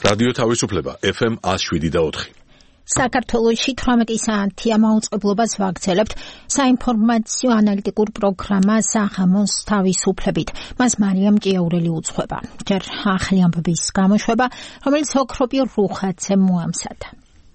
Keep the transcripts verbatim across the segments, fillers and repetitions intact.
რადიო თავისუფლება ეფ ემ one oh seven point four. საქართველოში თვრამეტი საათია მაუწყებლობას ვაგრძელებთ საინფორმაციო ანალიტიკურ პროგრამა საღამოს თავისუფლებით. მას მარიამ ჭიაურელი უძღვება. ჯერ ახალი ამბების გამოშვება, რომელიც ოქროპიო რუხაცე მოამზადა.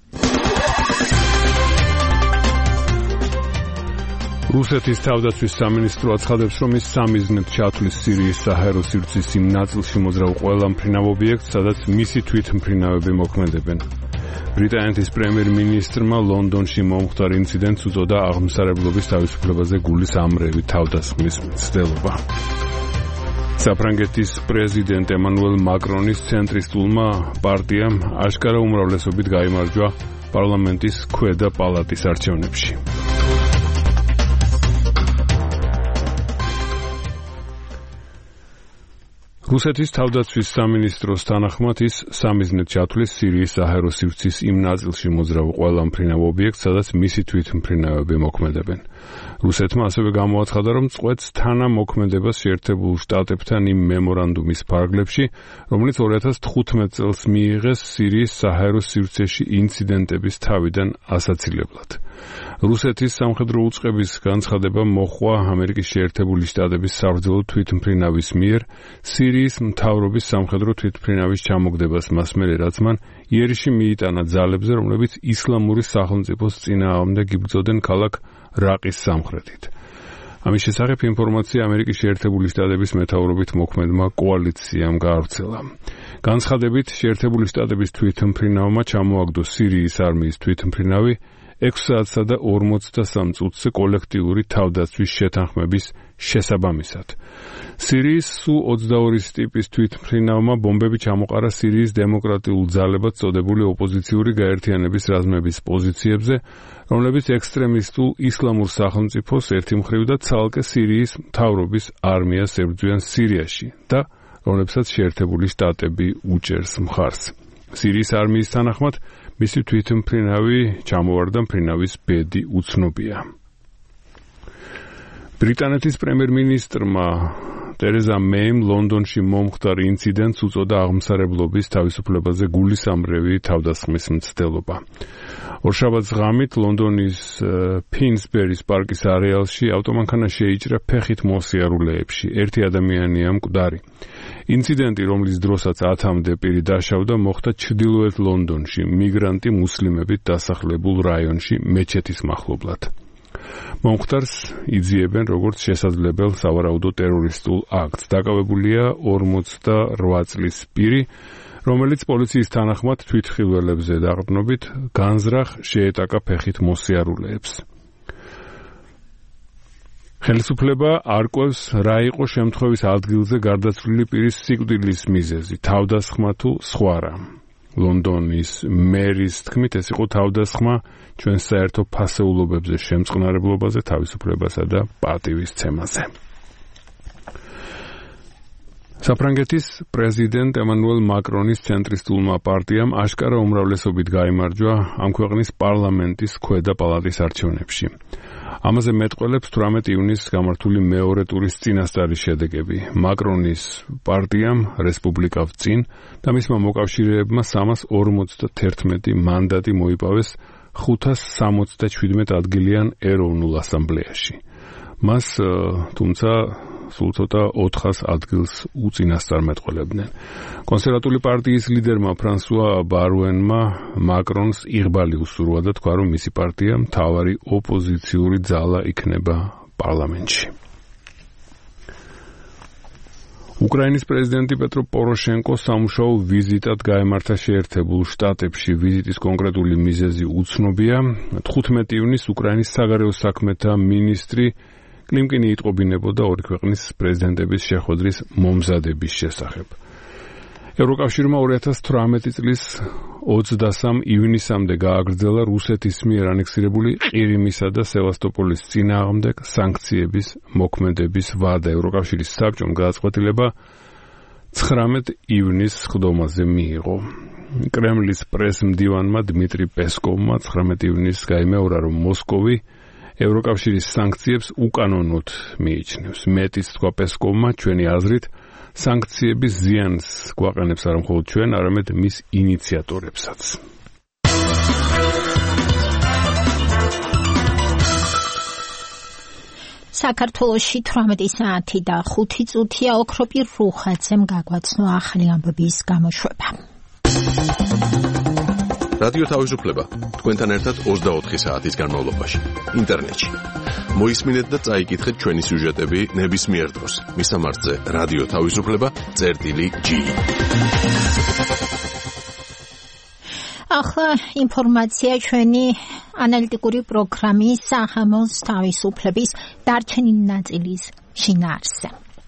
რუსეთის თავდაცვის სამინისტრო აცხადებს, რომ ის სამიზნედ ჩათვლის სირიის საჰაერო სივრცის იმ ნაწილში მოძრავ ყველა მფრინავ ობიექტს, სადაც მისი თვითმფრინავები მოქმედებენ. ბრიტანეთის პრემიერ-მინისტრმა ლონდონში მომხდარ ინციდენტს უწოდა აღმსარებლობის თავისუფლებაზე გულის ამრევი თავდასხმის მცდელობა. საფრანგეთის პრეზიდენტ ემანუელ მაკრონის ცენტრისტულმა პარტიამ აშკარა უმრავლესობით გაიმარჯვა პარლამენტის ქვედა პალატის არჩევნებში. რუსეთის თავდაცვის სამინისტროს თანახმად ის სამიზნედ ჩათვლის სირიის საჰაერო სივრცის იმ ნაწილში მოძრავ ყველა მფრინავ ობიექტს, სადაც მისი თვითმფრინავები მოქმედებენ. რუსეთმა ასევე გამოაცხადა, რომ წყვეტს თანამოქმედებას შეერთებულ შტატებთან იმ მემორანდუმის ფარგლებში, რომელიც two thousand fifteen წელს მიიღეს სირიის საჰაერო სივრცეში ინციდენტების თავიდან ასაცილებლად. რუსეთის სამხედრო უწყების განცხადება მოჰყვა ამერიკის შეერთებული შტატების საბრძოლო თვითმფრინავის მიერ სირიის მთავრობის სამხედრო თვითმფრინავის ჩამოგდებას მას მერე, რაც მან იერიში მიიტანა ძალებზე, რომლებიც ისლამური სახელმწიფოს წინააღმდეგ იბრძოდნენ ქალაქ რაყის სამხრეთით. ამის შესახებ ინფორმაცია ამერიკის შეერთებული შტატების მეთაურობით მოქმედმა კოალიციამ გაავრცელა. განცხადებით, შეერთებული შტატების თვითმფრინავმა ჩამოაგდო სირიის არმიის თვითმფრინავი six საათსა და forty-three წუთზე კოლექტიური თავდაცვის შეთანხმების შესაბამისად. სირიის სუ twenty-two ტიპის თვითმფრინავმა ბომბები ჩამოყარა სირიის დემოკრატიულ ძალებად წოდებული ოპოზიციური გაერთიანების რაზმების პოზიციებზე, რომლებიც ექსტრემისტულ ისლამურ სახელმწიფოს ერთი მხრივ და ცალკე სირიის მთავრობის არმიას ებრძვიან სირიაში და რომლებსაც შეერთებული შტატები უჭერს მხარს. სირიის არმიის თანახმად მისი თვითმფრინავი ჩამოვარდა მფრინავის ბედი უცნობია. ბრიტანეთის პრემიერ-მინისტრმა ტერეზა მეიმ ლონდონში მომხდარ ინციდენტს უწოდა აღმსარებლობის თავისუფლებაზე გულის ამრევი თავდასხმის მცდელობა. ორშაბათს ღამით ლონდონის ფინსბერის პარკის არეალში ავტომანქანა შეიჭრა ფეხით მოსიარულეებში. ერთი ადამიანია მკვდარი. ინციდენტი, რომლის დროსაც ათამდე პირი დაშავდა, მოხდა ჩრდილოეთ ლონდონში, მიგრანტი მუსლიმებით დასახლებულ რაიონში მეჩეთის მახლობლად. მომხდარს იძიებენ როგორც შესაძლებელ სავარაუდო ტერორისტულ აქტს. დაკავებულია forty-eight წლის პირი, რომელიც პოლიციის თანახმად თვითხილველებზე დაყრდნობით განზრახ შეეტაკა ფეხით მოსიარულეებს. ხელისუფლება არ კვევს, რა იყო შემთხვევის ადგილზე გარდაცვლილი პირის სიკვდილის მიზეზი, თავდასხმა თუ სხვა რა. ლონდონის მერის თქმით, ეს იყო თავდასხმა ჩვენ საერთო ფასეულობებზე შემწყნარებლობაზე, თავისუფლებასა და პატივისცემაზე. საფრანგეთის პრეზიდენტ ემანუელ მაკრონის ცენტრისტულმა პარტიამ აშკარა უმრავლესობით გაიმარჯვა ამ ქვეყნის პარლამენტის ქვედა პალატის არჩევნებში. ამაზე მეტყველებს eighteen ივნისს გამართული მეორე ტურის წინასწარი შედეგები. მაკრონის პარტიამ რესპუბლიკა წინ და მისმა მოკავშირეებმა three hundred forty-one მანდატი მოიპოვეს five hundred seventy-seven ადგილიან ეროვნულ ასამბლეაში. მას თუმცა სულ ცოტა four hundred ადგილს უწინასწარ მეტყველებდნენ. კონსერვატული პარტიის ლიდერმა ფრანსუა ბარუენმა მაკრონს იღბალი უსურვა და თქვა, რომ მისი პარტია მთავარი ოპოზიციური ძალა იქნება პარლამენტში. უკრაინის პრეზიდენტი პეტრო პოროშენკო სამუშაო ვიზიტად გაემართა შეერთებულ შტატებში. ვიზიტის კონკრეტული მიზეზი უცნობია. fifteen ივნისს უკრაინის საგარეო საქმეთა მინისტრი კლიმკინი იტყობინებოდა ორი ქვეყნის პრეზიდენტების შეხვედრის მომზადების შესახებ. ევროკავშირმა twenty eighteen წლის twenty-three ივნისამდე გააგრძელა რუსეთის მიერ ანექსირებული ყირიმისა და სევასტოპოლის წინააღმდეგ სანქციების მოქმედების ვადა. ევროკავშირის საბჭომ გადაწყვეტილება nineteen ივნისს ხდომაზე მიიღო. კრემლის პრეს-მდივანმა დმიტრი პესკოვმა nineteen ივნისს გაიმეორა, რომ მოსკოვი ევროკავშირის სანქციებს უკანონოდ მიიჩნევს. მეტიც თქვა პესკოვმა, ჩვენი აზრით სანქციების ზიანს გვაყენებს არა მხოლოდ ჩვენ, არამედ მის ინიციატორებსაც. საქართველოში თვრამეტი საათი და ხუთი წუთია ოქროპირ რუხაძემ გაგვაცნო ახალი ამბების გამოშვება. რადიო თავისუფლება თქვენთან ერთად ოცდაოთხი საათის განმავლობაში ინტერნეტში. მოისმინეთ და წაიკითხეთ ჩვენი სიუჟეტები ნებისმიერ დროს. მისამართზე რადიო თავისუფლება წერტილი ჯი. ახლა ინფორმაცია ჩვენი ანალიტიკური პროგრამის სახამოს თავისუფლების დარჩენილი ნაწილის შინაარსზე.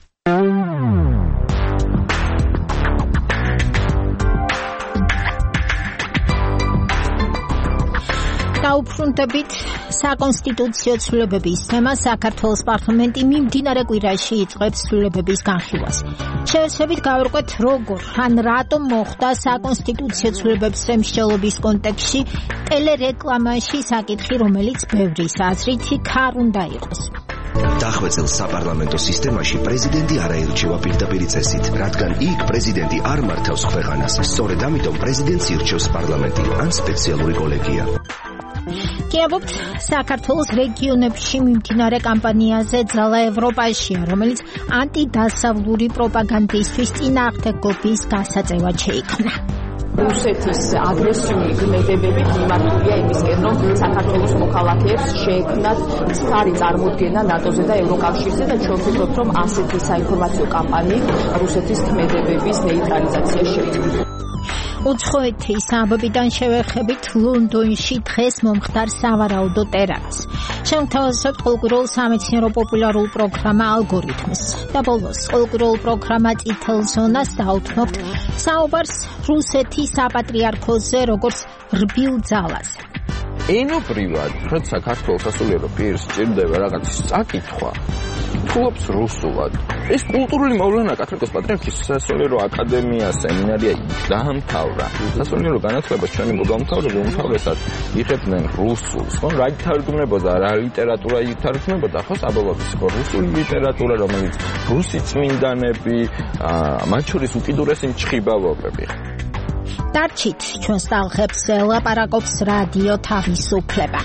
დაუბრუნდებით საკონსტიტუციო ცვლილებების თემა. საქართველოს პარლამენტი მიმდინარე კვირაში იწყებს ცვლილებების განხილვას. შევეცდებით გავერკვეთ როგორ ან რატომ მოხდა საკონსტიტუციო ცვლილებებზე მსჯელობის კონტექსტში ტელერეკლამაში საკითხი, რომელიც ბევრის აზრით იქარ უნდა იყოს. დახვეწილ საპარლამენტო სისტემაში პრეზიდენტი არ აირჩევა პირდაპირ წესით, რადგან იქ პრეზიდენტი არ მართავს ქვეყანას. სწორედ ამიტომ პრეზიდენტს ირჩევს პარლამენტი ან სპეციალური კოლეგია. გიაბობთ საქართველოს რეგიონებში მიმდინარე კამპანიაზე ძალა ევროპაშია, რომელიც ანტიდასავლური პროპაგანდისთვის წინააღმდეგობის გასაწევად შეიქმნა. რუსეთის აგრესიული ქმედებები მიმართულია იმისკენ, რომ საქართველოს მოქალაქეებს შეექმნათ მცდარი წარმოდგენა ნატოზე და ევროკავშირზე და ჩვენ ვფიქრობთ, რომ ასეთი საინფორმაციო კამპანიით რუსეთის ქმედებების ნეიტრალიზაცია შეიქმნა. უცხოეთის ამბებიდან შევეხებით ლონდონში დღეს მომხდარ სავარაუდო ტერაქტს. შევთავაზებთ ყოველკვირეულ სამეცნიერო პოპულარულ პროგრამა ალგორითმს და ბოლოს ყოველკვირეულ პროგრამა წითელ ზონას დაუთმობთ საუბარს რუსეთის საპატრიარქოზე როგორც რბილ ძალაზე. ენობრივად, როცა საქართველოს სასულიერო პირს სჭირდება რაღაც საკითხვა, ფულობს რუსულად. ეს კულტურული მოვლენა კათოლიკოს პატრიარქის სასულიერო აკადემია სემინარია დაამთავრა. სასულიერო განათლებას ჩვენი მოგამთავრებო უმთავრესად იღებდნენ რუსულს. ხო, რა ითარგმნებოდა, რა ლიტერატურა ითარგმნებოდა, ხო, საბოლოოდ ხო რუსული ლიტერატურა, რომელიც რუსი წმინდანები, მათ შორის უკიდურესი მჭხიბავობები. დარჩით ჩვენს ტალღებს ლაპარაკობს რადიო თავისუფლება.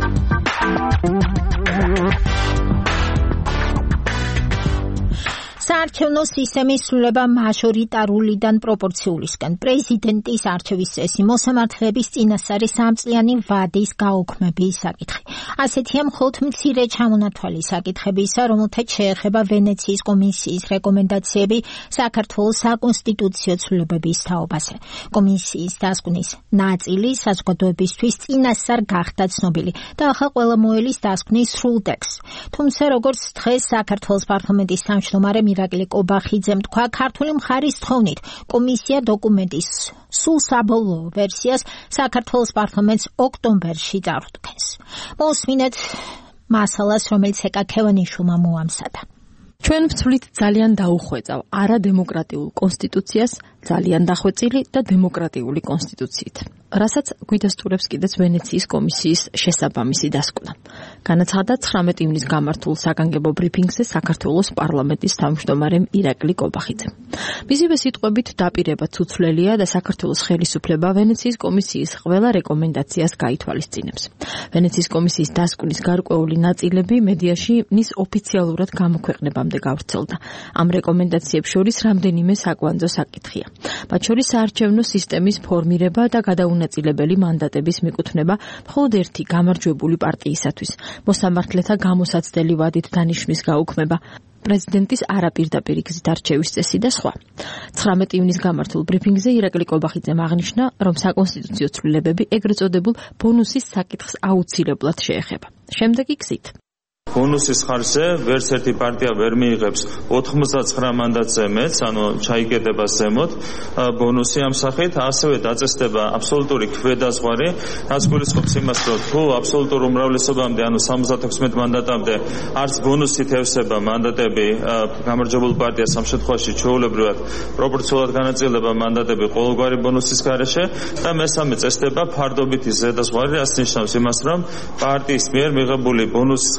საარჩევნო სისტემის სრულება მაჟორიტარულიდან პროპორციულისკენ. პრეზიდენტის არჩევის წესი მოსამართლეების წინასწარი სამწლიანი ვადის გაუქმების საკითხი. ასეთია მხოლოდ მცირე ჩამონათვალი საკითხებისა, რომელთაც შეეხება ვენეციის კომისიის რეკომენდაციები საქართველოს საკონსტიტუციო ცვლილებების თაობაზე. კომისიის დასკვნის ნაწილი საზოგადოებისთვის წინასწარ გახდა ცნობილი და ახლა ყველა მოელის დასკვნის სრულ ტექსტს. თუმცა როგორც დღეს საქართველოს პარლამენტის თავმჯდომარე მირაკლი კობახიძემ თქვა, ქართული მხარის თხოვნით კომისია დოკუმენტის სულ საბოლოო ვერსიას საქართველოს პარლამენტს ოქტომბერში წარუდგენს. მოусმინეთ მასალას, რომელიც ეკა ქევანიშვილმა მოამზადა. ჩვენ ვცვლით ძალიან დაუხვეწავ არადემოკრატიულ კონსტიტუციას ძალიან დახვეწილი და დემოკრატიული კონსტიტუციით, რასაც გვიდასტურებს კიდეც ვენეციის კომისიის შესაბამისი დასკვნა. განაცხადა ცხრამეტი ივნის გამართულ საგანგებო ბრიფინგზე საქართველოს პარლამენტის თავმჯდომარემ ირაკლი კობახიძემ. მისივე სიტყვებით დაპირება ცუცვლელია და საქართველოს ხელისუფლება ვენეციის კომისიის ყველა რეკომენდაციას გაითვალისწინებს. ვენეციის კომისიის დასკვნის გარკვეული ნაწილები მედიაში მის ოფიციალურად გამოქვეყნებამდე გავრცელდა. ამ რეკომენდაციებს შორის რამდენიმე საკვანძო საკითხია. მათ შორის საარჩევნო სისტემის ფორმირება და გადაუნაწილებელი მანდატების მიკუთვნება მხოლოდ ერთი გამარჯვებული პარტიისათვის, მოსამართლეთა გამოსაცდელი ვადით დანიშვნის გაუქმება, პრეზიდენტის არაპირდაპირ გზით არჩევის წესი და სხვა. ცხრამეტი ივნის გამართულ ბრიფინგზე ირაკლი კობახიძემ აღნიშნა, რომ საკონსტიტუციო ცვლილებები ეგრეთ წოდებულ ბონუსის საკითხს აუცილებლად შეეხება. შემდეგი გზით. ბონუსის ხარჯზე ვერც ერთი პარტია ვერ მიიღებს ოთხმოცდაცხრა მანდატზე მეც, ანუ ჩაიგედება ზემოთ ბონუსი ამ სახით, ასევე დაწესდება აბსოლუტური ქვედაზღვარი, რაც გულისხმობს იმას, რომ თუ აბსოლუტურ უმრავლესობამდე, ანუ სამოცდათექვსმეტ მანდატამდე არც ბონუსით ევსება მანდატები გამარჯვებულ პარტიას, ამ შემთხვევაში ჩვეულებრივად პროპორციულად განაწილდება მანდატები ყოველგვარი ბონუსის გარეშე და მესამე წესდება ფარდობითი ზედაზღვარი, რაც ნიშნავს იმას, რომ პარტიის მიერ მიღებული ბონუსის ხარჯზე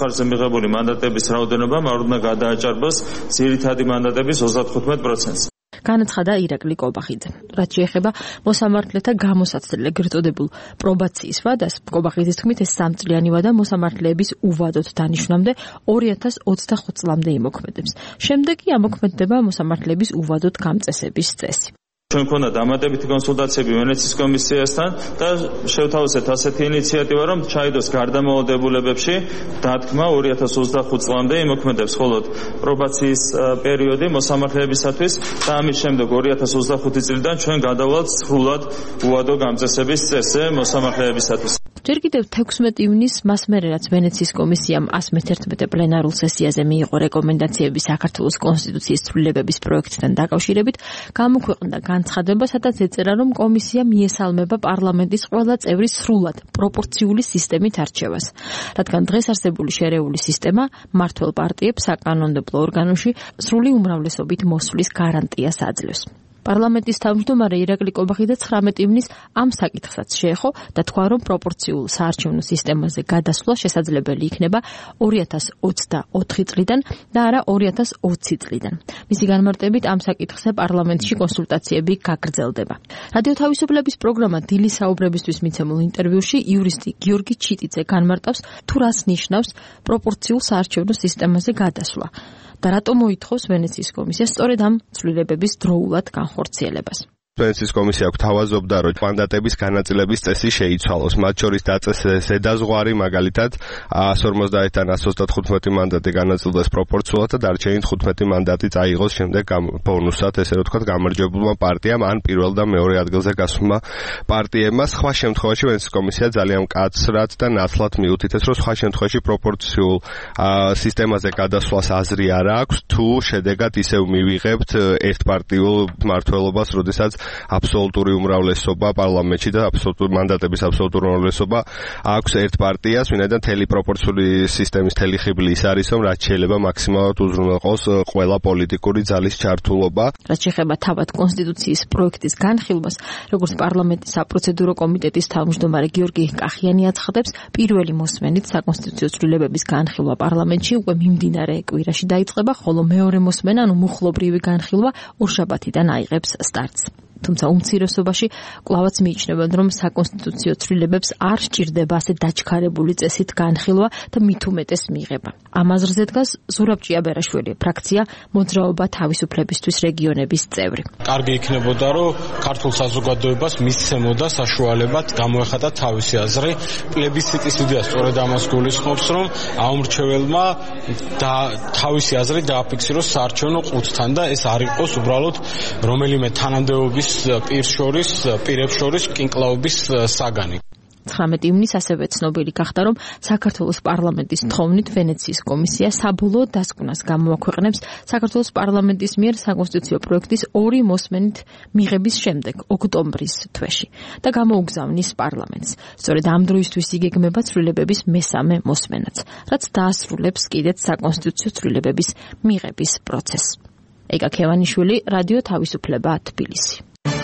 მიღებული მანდატების რაოდენობამ არ უნდა გადააჭარბოს ძირითადი მანდატების ოცდათხუთმეტ პროცენტს. განაცხადა ირაკლი კობახიძე. რაც შეეხება მოსამართლეთა გამოსაცდელ ეგრეთ წოდებულ პრობაციის ვადას, კობახიძის თქმით ეს სამწლიანი ვადა მოსამართლეების უვადოდ დანიშვნამდე ორი ათას ოცდახუთ წლამდე იმოქმედებს. შემდეგ კი ამოქმედდება მოსამართლეების უვადოდ გამწესების წესი. ჩვენ ქონდა დამატებითი კონსულტაციები ვენეციის კომისიასთან და შევთავაზეთ ასეთი ინიციატივა, რომ ჩაიდოს გარდამავალდებულებებში დათქმა ორი ათას ოცდახუთ წლამდე იმოქმედებს მხოლოდ პრობაციის პერიოდი მოსამართლეებისათვის და ამის შემდეგ ორი ათას ოცდახუთი წლიდან ჩვენ გადავალთ სრულად უვადო გამწესების წესზე მოსამართლეებისათვის. ჯერ კიდევ თექვსმეტი ივნისს მას მერე რაც ვენეციის კომისიამ ასი მეთერთმეტე პლენარულ სესიაზე მიიღო რეკომენდაციები საქართველოს კონსტიტუციის ცვლილებების პროექტთან დაკავშირებით, გამოქვეყნდა განცხადება, სადაც ეწერა, რომ კომისია მიესალმება პარლამენტის ყველა წევრის სრულად პროპორციული სისტემით არჩევას, რადგან დღეს არსებული შერეული სისტემა მმართველ პარტიებს საკანონმდებლო ორგანოში სრული უმრავლესობით მოსვლის გარანტიას აძლევს. პარლამენტის თავმჯდომარე ირაკლი კობახიძე ცხრამეტი ივნისს ამ საკითხსაც შეეხო და თქვა, რომ პროპორციულ საარჩევნო სისტემაზე გადასვლა შესაძლებელი იქნება ორი ათას ოცდაოთხი წლიდან და არა ორი ათას ოცი წლიდან. მისი განმარტებით ამ საკითხზე პარლამენტში კონსულტაციები გაგრძელდება. რადიო თავისუფლების პროგრამა დილის საუბრებისთვის მიცემულ ინტერვიუში იურისტი გიორგი ჩიტიძე განმარტავს, თუ რას ნიშნავს პროპორციულ საარჩევნო სისტემაზე გადასვლა. და რატომ მოითხოვს ვენეციის კომისია სწორედ ამ ცვლილებების დროულად განხორციელებას. ვენეციის კომისია გვთავაზობდა, რომ მანდატების განაწილების წესი შეიცვალოს, მათ შორის დაწესეს ზედაზღვარი, მაგალითად εκατს ორმოცდაათიდან εκατს ოცდათხუთმეტი მანდატი განაწილდეს პროპორციულად და დარჩენილი თხუთმეტი მანდატი წაიღოს შემდეგ ბონუსად, ესე რომ ვთქვათ, გამარჯვებულმა პარტიამ ან პირველ და მეორე ადგილზე გასულმა პარტიებმა. სხვა შემთხვევაში ვენეციის კომისია ძალიან მკაცრად და ნათლად მიუთითებს, რომ სხვა შემთხვევაში პროპორციულ სისტემაზე გადასვლას აზრი არ აქვს, თუ შედეგად ისევ მივიღებთ ერთპარტიულ მმართველობას, როდესაც აბსოლუტური უმრავლესობა პარლამენტში და აბსოლუტური მანდატების აბსოლუტური უმრავლესობა აქვს ერთ პარტიას, ვინაიდან თელი პროპორციული სისტემის თელი ხიბლი ის არის, რომ რაც შეიძლება მაქსიმალურად უზრუნველყოს ყველა პოლიტიკური ძალის ჩართულობა. რაც შეეხება თავად კონსტიტუციის პროექტის განხილვას, როგორც პარლამენტის საპროცედურო კომიტეტის თავმჯდომარე გიორგი კახიანი აცხადებს, პირველი მოსმენით საკონსტიტუციო ცვლილებების განხილვა პარლამენტში უკვე მიმდინარე კვირაში დაიწყება, ხოლო მეორე მოსმენა, ანუ მუხლობრივი განხილვა ორშაბათიდან აიღებს სტარტს. თუმცა უმცირესობაში კვლავაც მიიჩნევენ, რომ საკონსტიტუციო ცვლილებებს არ სჭირდება ასე დაჩქარებული წესით განხილვა და მით უმეტეს მიღება. ამ აზრზე დგას ზურაბ ჭიაბერაშვილი, ფრაქცია მოძრაობა თავისუფლებისთვის რეგიონების წევრი. კარგი იქნებოდა, რომ ქართულ საზოგადოებას მისცემოდა საშუალებად გამოეხატა თავისი აზრი. პლებისციტის იდეა სწორედ ამას გულისხმობს, რომ აუმრჩეველმა და თავისი აზრი დააფიქსიროს საარჩევნო ყუთთან და ეს არ იყოს უბრალოდ რომელიმე თანამდებობის პირს შორის, პირებს შორის კინკლაობის საგანი. ცხრამეტი ივნისს ასევე ცნობილი გახდა, რომ საქართველოს პარლამენტის თხოვნით ვენეციის კომისია საბოლოო დასკვნას გამოაქვეყნებს საქართველოს პარლამენტის მიერ საკონსტიტუციო პროექტის ორი მოსმენით მიღების შემდეგ, ოქტომბრის თვეში და გამოუგზავნის პარლამენტს. სწორედ ამ დროისთვის იგეგმება ცვლილებების მესამე მოსმენაც, რაც დაასრულებს კიდეც საკონსტიტუციო ცვლილებების მიღების პროცესს. ეკა ქევანიშვილი, რადიო თავისუფლება, თბილისი.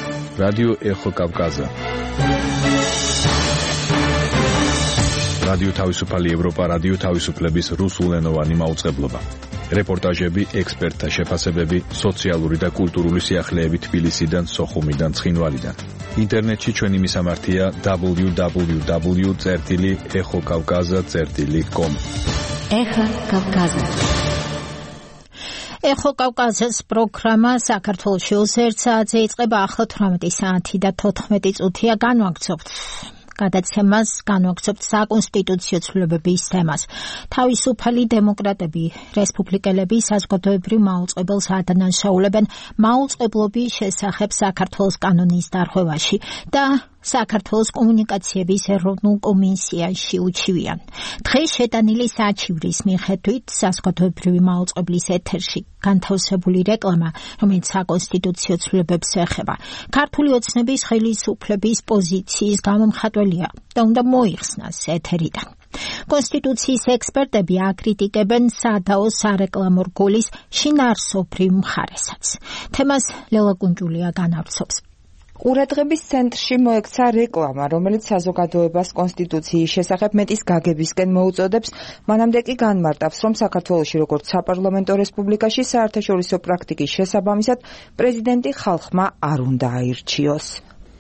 რადიო ეხო კავკაზა. რადიო თავისუფალი ევროპა, რადიო თავისუფლების რუსულენოვანი მაუწყებლობა. რეპორტაჟები, ექსპერტთა შეფასებები, სოციალური და კულტურული სიახლეები თბილისიდან, სოხუმიდან, ცხინვალიდან. ინტერნეტში ჩვენი მისამართია დაბლიუ დაბლიუ დაბლიუ წერტილი ეხო კავკაზა წერტილი კომ. ეხო კავკაზა. ეხო კავკაზის პროგრამა საქართველოში ოცდაერთ საათზე იწყება, ახლა თვრამეტი საათი და თოთხმეტი წუთია. განვაგრძობთ გადაცემას, განვაგრძობთ საკონსტიტუციო ცვლილებების თემას. თავისუფალი დემოკრატები, რესპუბლიკელები საზოგადოებრივ მაუწყებელს ადანაშაულებენ მაუწყებლობის შესახებ საქართველოს კანონის დარღვევაში და საქართველოს კომუნიკაციების ეროვნულ კომისიაში უჩივიან. დღეს შეტანილი საჩივრის მიხედვით საზოგადოებრივი მაუწყებლის ეთერში განთავსებული რეკლამა, რომელიც საკონსტიტუციო ცვლილებებს ეხება, ქართული ოცნების ხელისუფლების პოზიციის გამომხატველია და უნდა მოიხსნას ეთერიდან. კონსტიტუციის ექსპერტები აკრიტიკებენ სადაო სარეკლამო რგოლის შინაარსობრივ მხარესაც. თემას ლელა კუნჯულია განავრცობს. ყურადღების ცენტრში მოექცა რეკლამა, რომელიც საზოგადოებას კონსტიტუციის შესახებ მეტის გაგებისკენ მოუწოდებს. მანამდე კი განმარტავს, რომ საქართველოში როგორც საპარლამენტო რესპუბლიკაში საერთაშორისო პრაქტიკის შესაბამისად პრეზიდენტი ხალხმა არ უნდა აირჩიოს.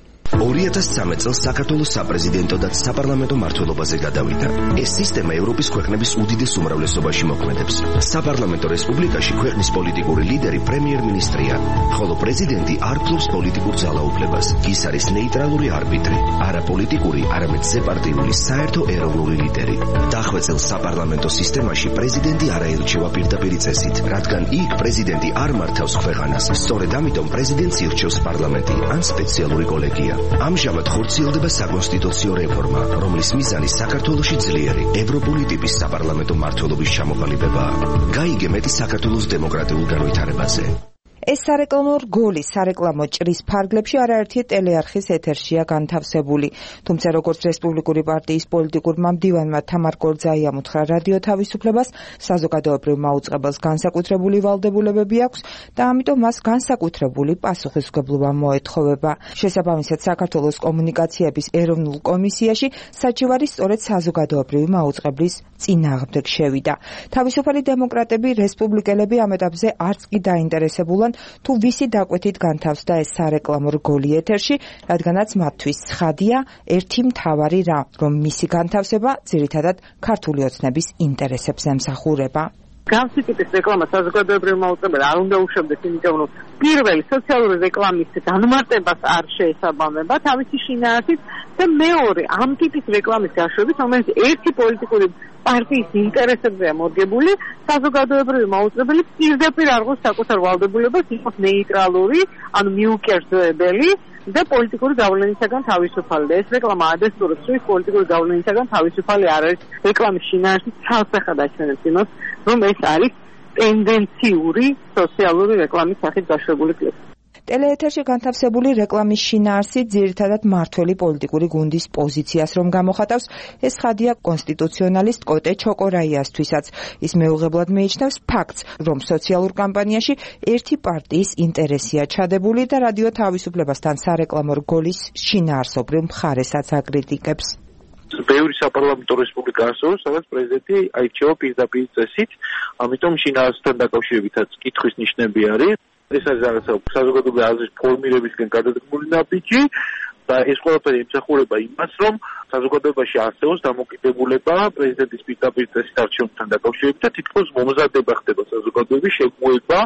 ორი ათას ცხრამეტ წელს საქართველოს საპრეზიდენტო და საპარლამენტო მმართველობაზე გადავიდა. ეს სისტემა ევროპის ქვეყნების უდიდეს უმრავლესობაში მოქმედებს. საპარლამენტო რესპუბლიკაში ქვეყნის პოლიტიკური ლიდერი პრემიერ-მინისტრია, ხოლო პრეზიდენტი არ ფლობს პოლიტიკურ ძალაუფლებას. ის არის ნეიტრალური არბიტრი, არა პოლიტიკური, არამედ ზეპარტიული საერთო ეროვნული ლიდერი. დახვეწილ საპარლამენტო სისტემაში პრეზიდენტი არ აირჩევა პირდაპირ წესით, რადგან იქ პრეზიდენტი არ მართავს ქვეყანას. სწორედ ამიტომ პრეზიდენტს ირჩევს პარლამენტი ან სპეციალური კოლეგია. ამჟამად ხორციელდება საკონსტიტუციო რეფორმა, რომლის მიზანი საქართველოში ძლიერი ევროპული ტიპის საპარლამენტო მმართველობის ჩამოყალიბებაა. გაიგე მეტი საქართველოს დემოკრატიულ განვითარებაზე. ეს სარეკლამო რგოლი სარეკლამო ჭრის ფარგლებში არაერთი ტელეარხის ეთერშია განთავსებული. თუმცა როგორც რესპუბლიკური პარტიის პოლიტიკურმა მდივანმა თამარ გორძაიამ უთხრა რადიო თავისუფლებას, საზოგადოებრივ მაუწყებელს განსაკუთრებული ვალდებულებები აქვს და ამიტომ მას განსაკუთრებული პასუხისმგებლობა მოეთხოვება. შესაბამისად, საქართველოს კომუნიკაციების ეროვნულ კომისიაში საჩივარი სწორედ საზოგადოებრივი მაუწყებლის წინააღმდეგ შევიდა. თავისუფალი დემოკრატები, რესპუბლიკელები ამ ეტაპზე არც კი დაინტერესებულან თუ ვისი დაკვეთით განთავსდა ეს სარეკლამო რგოლი ეთერში, რადგანაც მათთვის ცხადია ერთი მთავარი რამ, რომ მისი განთავსება ძირითადად ქართული ოცნების ინტერესებს ემსახურება. Გავსი ტიპის რეკლამა საზოგადოებრივ მაუწყებელ არ უნდა უშვებდეს, იმიტომ რომ პირველი სოციალური რეკლამის განმარტებას არ შეესაბამება თავისი შინაარსით და მეორე ამ ტიპის რეკლამის გაშვებით, რომელიც ერთი პოლიტიკური პარტიის ინტერესებზეა მოდგებული, საზოგადოებრივი მაუწყებელი პირდაპირ არღოს საკუთარ ვალდებულებას იყოს ნეიტრალური, ანუ მიუკერძოებელი და პოლიტიკური გავლენისაგან თავისუფალი. ეს რეკლამა ადესტურებს, რომ პოლიტიკური გავლენისაგან თავისუფალი არ არის. რეკლამის შინაარსით ცალსახად აჩვენებს იმას, რომ ეს არის ტენდენციური სოციალური რეკლამის სახით გაშვებული კლიპი. ტელეეთერში განთავსებული რეკლამის შინაარსი ძირითადად მართველი პოლიტიკური გუნდის პოზიციას რომ გამოხატავს, ეს ხადია კონსტიტუციონალისტ კოტე ჩოკორაიასთვისაც. ის მეუღებლად მიიჩნევს ფაქტს, რომ სოციალურ კამპანიაში ერთი პარტიის ინტერესია ჩადებული და რადიო თავისუფლებასთან სარეკლამო რგოლის შინაარსობრივ მხარესაც აკრიტიკებს. ბევრი საპარლამენტო რესპუბლიკა არსებობს, სადაც პრეზიდენტი აირჩევა პირდაპირ წესით, ამიტომ შინაარსთან დაკავშირებითაც კითხვის ნიშნები არის. ეს არის რაღაცა საზოგადოებრივი აზრის ფორმირებისკენ გადადგმული ნაბიჯი და ეს ყველაფერი ემსახურება იმას, რომ საზოგადოებაში არსებობს დამოკიდებულება პრეზიდენტის პირდაპირ წესით არჩევნებთან დაკავშირებით და თითქოს მომზადება ხდება საზოგადოების შეგუება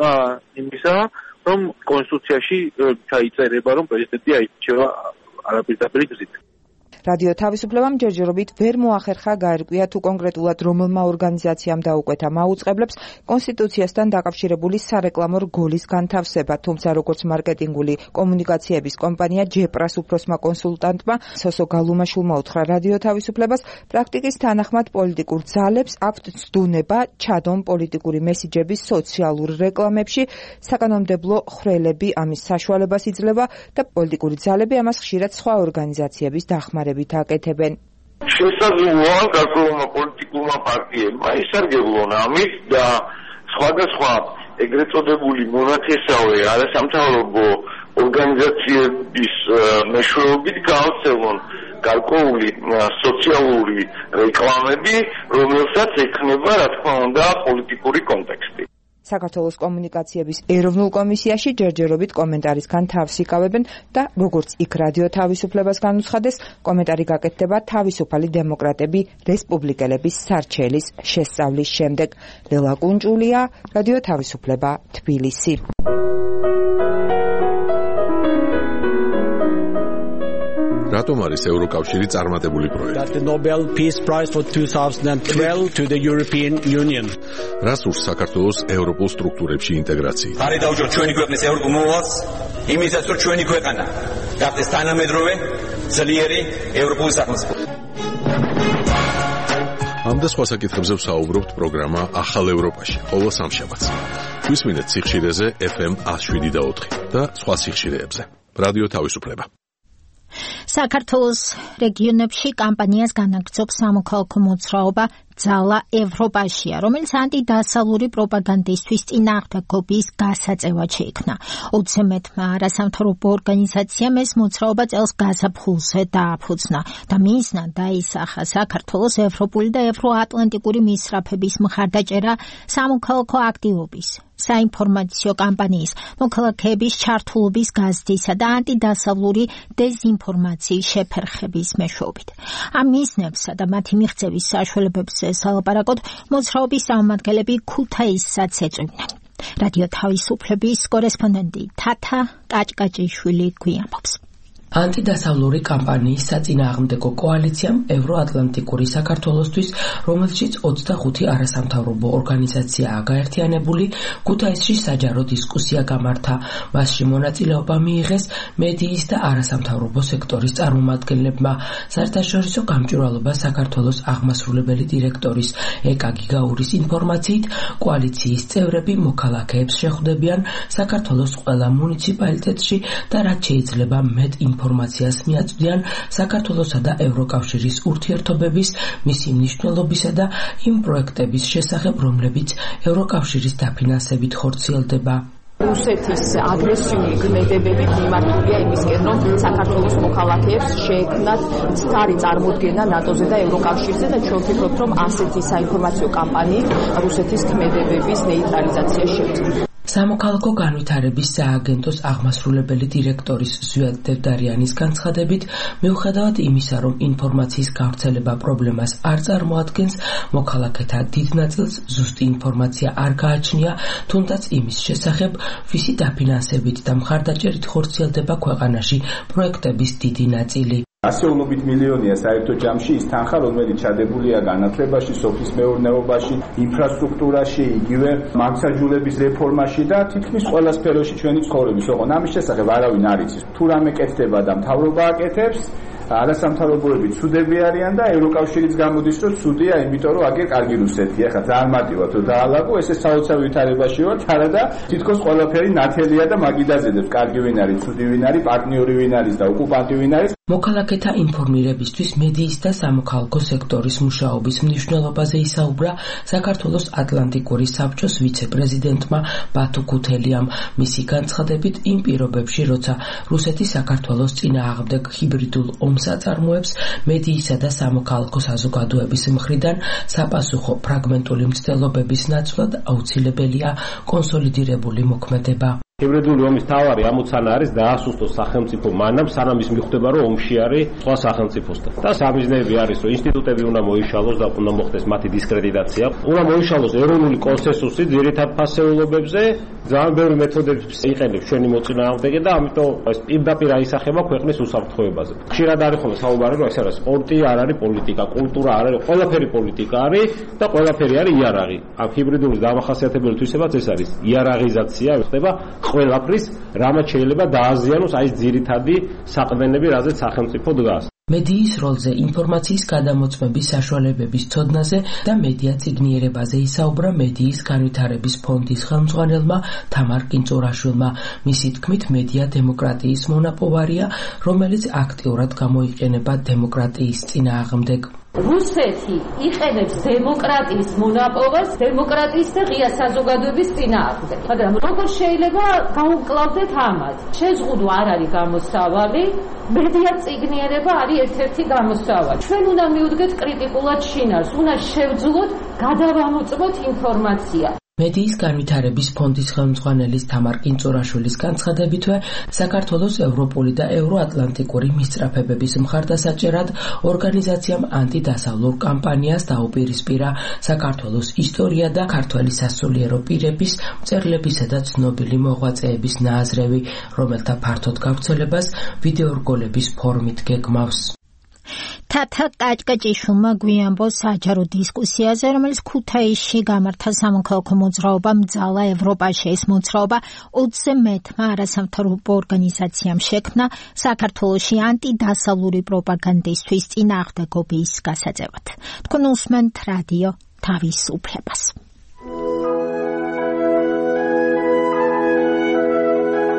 იმისა, რომ კონსტიტუციაში ჩაიწერება, რომ პრეზიდენტი აირჩევა არაპირდაპირ გზით. რადიო თავისუფლებამ ჯერჯერობით ვერ მოახერხა გაერკვია თუ კონკრეტულად რომელმა ორგანიზაციამ დაუკვეთა მაუწყებლებს კონსტიტუციასთან დაკავშირებული სარეკლამო რგოლის განთავსება, თუმცა როგორც მარკეტინგული კომუნიკაციების კომპანია ჯეპრას უფროსმა კონსულტანტმა სოსო გალუმაშვილმა უთხრა რადიო თავისუფლებას, პრაქტიკის თანახმად პოლიტიკურ ძალებს აქვთ ცდუნება ჩადონ პოლიტიკური მესიჯების სოციალურ რეკლამებში, საკანონმდებლო ხრელები ამის საშუალებას იძლევა და პოლიტიკური ძალები ამას ხშირად სხვა ორგანიზაციების დახმარებით აკეთებენ. შესაძლოა გარკვეულმა პოლიტიკურმა პარტიებმა ისარგებლონ ამით და სხვადასხვა ეგრეთ წოდებული მონათესავე არასამთავრობო ორგანიზაციების მეშვეობით გაავრცელონ გარკვეული სოციალური რეკლამები, რომელსაც ექნება, რა თქმა უნდა, პოლიტიკური კონტექსტი. საქართველოს კომუნიკაციების ეროვნულ კომისიაში ჯერჯერობით კომენტარისგან თავს იკავებენ და როგორც იქ რადიო თავისუფლებას განუცხადეს, კომენტარი გაკეთდება თავისუფალი დემოკრატები რესპუბლიკელების სარჩელის შესწავლის შემდეგ. ლელა კუნჭულია, რადიო თავისუფლება, თბილისი. რატომ არის ევროკავშირი წარმატებული პროექტი? The Nobel Peace Prize for twenty twelve to the European Union. რას ურს საქართველოს ევროპულ სტრუქტურებში ინტეგრაცია? ხარი დაუჭიროთ ჩვენი ქვეყნის ევროპულ მოვალს, იმისაც რომ ჩვენი ქვეყანა გახდეს თანამედროვე, ძლიერი ევროპული სახელმწიფო. ამ და სხვა საკითხებზე ვსაუბრობთ პროგრამა ახალ ევროპაში, ყოველ სამშაბათს. გვისმინეთ სიხშირეზე ეფ ემ one oh seven და four და სხვა სიხშირეებზე. რადიო თავისუფლება. საქართველოს რეგიონებში კამპანიას განაგრძობს სამოქალაქო მოძრაობა ბრძალა ევროპაშია, რომელიც ანტიდასავლური პროპაგანდისთვის წინააღმდეგობის გასაწევად შეიქმნა. ოცზე მეტმა არასამთავრობო ორგანიზაციამ ეს მოძრაობა წელს გაზაფხულზე დააფუძნა და მიზნად დაისახა საქართველოს ევროპული და ევროატლანტიკური მისწრაფების მხარდაჭერა სამოქალაქო აქტივობის, საინფორმაციო კამპანიის, მოქალაქეების ჩართულობის გაზრდისა და ანტიდასავლური დეზინფორმაციის შეფერხების მეშვეობით. ამ მიზნებსა და მათი მიღწევის საშუალებებზე სალაპარაკოდ მოძრაობის წარმომადგენლები ქუთაისსაც ეწვივნენ. რადიო თავისუფლების კორესპონდენტი თათა კაჭკაჭიშვილი გვიამბობს. ანტიდასავლური კამპანიის საწინააღმდეგო კოალიციამ ევროატლანტიკური საქართველოსთვის, რომელშიც ოცდახუთი არასამთავრობო ორგანიზაციაა გაერთიანებული, ქუთაისში საჯარო დისკუსია გამართა. მასში მონაწილეობა მიიღეს მედიის და არასამთავრობო სექტორის წარმომადგენლებმა. საერთაშორისო გამჭვირვალობა საქართველოს აღმასრულებელი დირექტორის ეკა გიგაურის ინფორმაციით, კოალიციის წევრები მოქალაქეებს შეხვდებიან საქართველოს ყველა მუნიციპალიტეტში და რაც შეიძლება მეტ ინფორმაციას მიაწვდიან საქართველოსა და ევროკავშირის ურთიერთობების, მისი მნიშვნელობისა და იმ პროექტების შესახებ, რომლებიც ევროკავშირის დაფინანსებით ხორციელდება. რუსეთის აგრესიული ქმედებები მიმართულია იმისკენ, რომ საქართველოს მოქალაქეებს შეექმნათ მცდარი წარმოდგენა ნატოზე და ევროკავშირზე და ჩვენ ვფიქრობთ, რომ ასეთი საინფორმაციო კამპანიით რუსეთის ქმედებების ნეიტრალიზაცია შეუძლია. სამოქალაქო განვითარების სააგენტოს აღმასრულებელი დირექტორის ზვიად დევდარიანის განცხადებით, მიუხედავად იმისა, რომ ინფორმაციის გავრცელება პრობლემას არ წარმოადგენს, მოქალაქეთა დიდ ნაწილს ზუსტი ინფორმაცია არ გააჩნია, თუნდაც იმის შესახებ, ვისი დაფინანსებით და მხარდაჭერით ხორციელდება ქვეყანაში პროექტების დიდი ნაწილი. ასეულობით მილიონია საერთო ჯამში ის თანხა, რომელიც ჩადებულია განათლებაში, სოფლის მეურნეობაში, ინფრასტრუქტურაში, იგივე მართლმსაჯულების რეფორმაში და თითქმის ყველა სფეროში ჩვენი ცხოვრების. ოღონდ ამის შესახებ არავინ არ იცის. თუ რამე კეთდება და მთავრობა აკეთებს, არასამთავრობოები ცუდები არიან და ევროკავშირიც გამოდის, რომ ცუდია, იმიტომ რომ აგერ კარგი რუსეთი. ახლა ძალიან მარტივად თუ დაალაგო, ესე საოცარ ვითარებაში ვართ, არადა თითქოს ყველაფერი ნათელია და მაგიდაზედებს. კარგი ვინ არის, ცუდი ვინ არის, პარტნიორი ვინ არის და ოკუპანტი ვინ არის. მოქალაქეთა ინფორმირებისთვის მედიის და სამოქალაქო სექტორის მუშაობის მნიშვნელობაზე ისაუბრა საქართველოს ატლანტიკური საბჭოს ვიცე-პრეზიდენტმა ბათუ ქუთელიამ. მისი განცხადებით, იმ პირობებში, როცა რუსეთი საქართველოს წინააღმდეგ ჰიბრიდულ ომს აწარმოებს, მედიისა და სამოქალაქო საზოგადოების მხრიდან საპასუხო ფრაგმენტული მცდელობების ნაცვლად აუცილებელია კონსოლიდირებული მოქმედება. ჰიბრიდული ომის თავარი ამოცანა არის დაასუსტოს სახელმწიფო მანამ, სანამ ის მიხვდება, რომ ომში არის სხვა სახელმწიფოსთან. და სამიზნეები არის, რომ ინსტიტუტები უნდა მოიშალოს და უნდა მოხდეს მათი დისკრედიტაცია. უნდა მოიშალოს ეროვნული კონსენსუსი ძირითად ფასეულობებზე. ძალიან ბევრი მეთოდებს იყენებს ჩვენი მოწინააღმდეგე და ამიტომ ეს პირდაპირ აისახება ქვეყნის უსაფრთხოებაზე. ხშირად არის ხოლმე საუბარი, რომ ეს არის სპორტი, არ არის პოლიტიკა, კულტურა არ არის, ყველაფერი პოლიტიკა არის და ყველაფერი არის იარაღი. ამ ჰიბრიდული დამახასიათებელი თვისებაც ეს არის იარაღიზაცია, ხდება ყველაფრის, რამაც შეიძლება დააზიანოს აი ეს ძირითადი საყრდენები, რაზეც სახელმწიფო დგას. მედიის როლზე, ინფორმაციის გადამოწმების საშუალებების ცოდნაზე და მედია წიგნიერებაზე ისაუბრა მედიის განვითარების ფონდის ხელმძღვანელმა თამარ კინწურაშვილმა. მისი თქმით, მედია დემოკრატიის მონაპოვარია, რომელიც აქტიურად გამოიყენება დემოკრატიის წინააღმდეგ. რუსეთი იყენებს დემოკრატიის მონაპოვარს დემოკრატიის და ღია საზოგადოების წინააღმდეგ. მაგრამ როგორ შეიძლება გაუკლავდეთ ამას? შეზღუდვა არ არის გამოსავალი, მედია წიგნიერება არის ერთ-ერთი გამოსავალი. ჩვენ უნდა მივდგეთ კრიტიკულად შინაარს, უნდა შევძლოთ, გადავამოწმოთ ინფორმაცია. მედიის განვითარების ფონდის ხელმძღვანელის თამარ კინწურაშვილის განცხადებითვე, საქართველოს ევროპული და ევროატლანტიკური მისწრაფებების მხარდასაჭერად ორგანიზაციამ ანტიდასავლურ კამპანიას დაუპირისპირა საქართველოს ისტორია და ქართველი სასულიერო პირების, მწერლებისა და ცნობილი მოღვაწეების ნააზრევი, რომელთა ფართოდ გავრცელებას ვიდეორგოლების ფორმით გეგმავს. თათა კაჭკაჭიშვილმა გვიამბოს საჯარო დისკუსიაზე, რომელიც ქუთაისში გამართა სამოქალაქო მოძრაობა ბრძალა ევროპაში. ეს მოძრაობა ოცზე მეტმა არასამთავრობო ორგანიზაციამ შექმნა საქართველოში ანტიდასავლური პროპაგანდისთვის წინააღმდეგობის გასაწევად. თქვენ უსმენთ რადიო თავისუფლებას.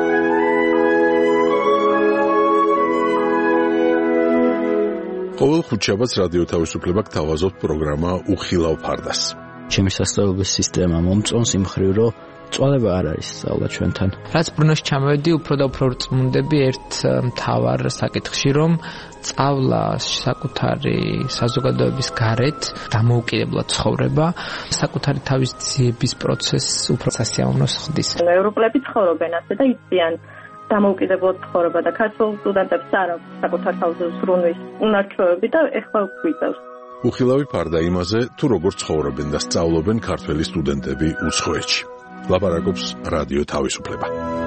ყოველ ხუთშაბათს რადიო თავისუფლება გთავაზობთ პროგრამა უხილავ ფარდას. ჩემი სასწავლებლების სისტემა მომწონს იმ მხრივ, რომ წვალება არ არის სწავლა ჩვენთან. რაც ბრუნოში ჩამოვედი, უფრო და უფრო წმუნდები ერთ მთავარ საკითხში, რომ სწავლა საკუთარი საზოგადოების გარეთ დამოუკიდებლად ცხოვრება, საკუთარი თავის ძიების პროცესს უფრო სასიამოვნოს ხდის. ევროპელები ცხოვრობენ ასე და იციან დამოუკიდებლად ცხოვრება და ქართულ სტუდენტებს არ აქვს საკუთარ თავზე ზრუნვის უნარჩვევები და ეხლა გვიწევს. უხილავი ფარდა იმაზე, თუ როგორ ცხოვრობენ და სწავლობენ ქართველი სტუდენტები უცხოეთში. ლაპარაკობს რადიო თავისუფლება.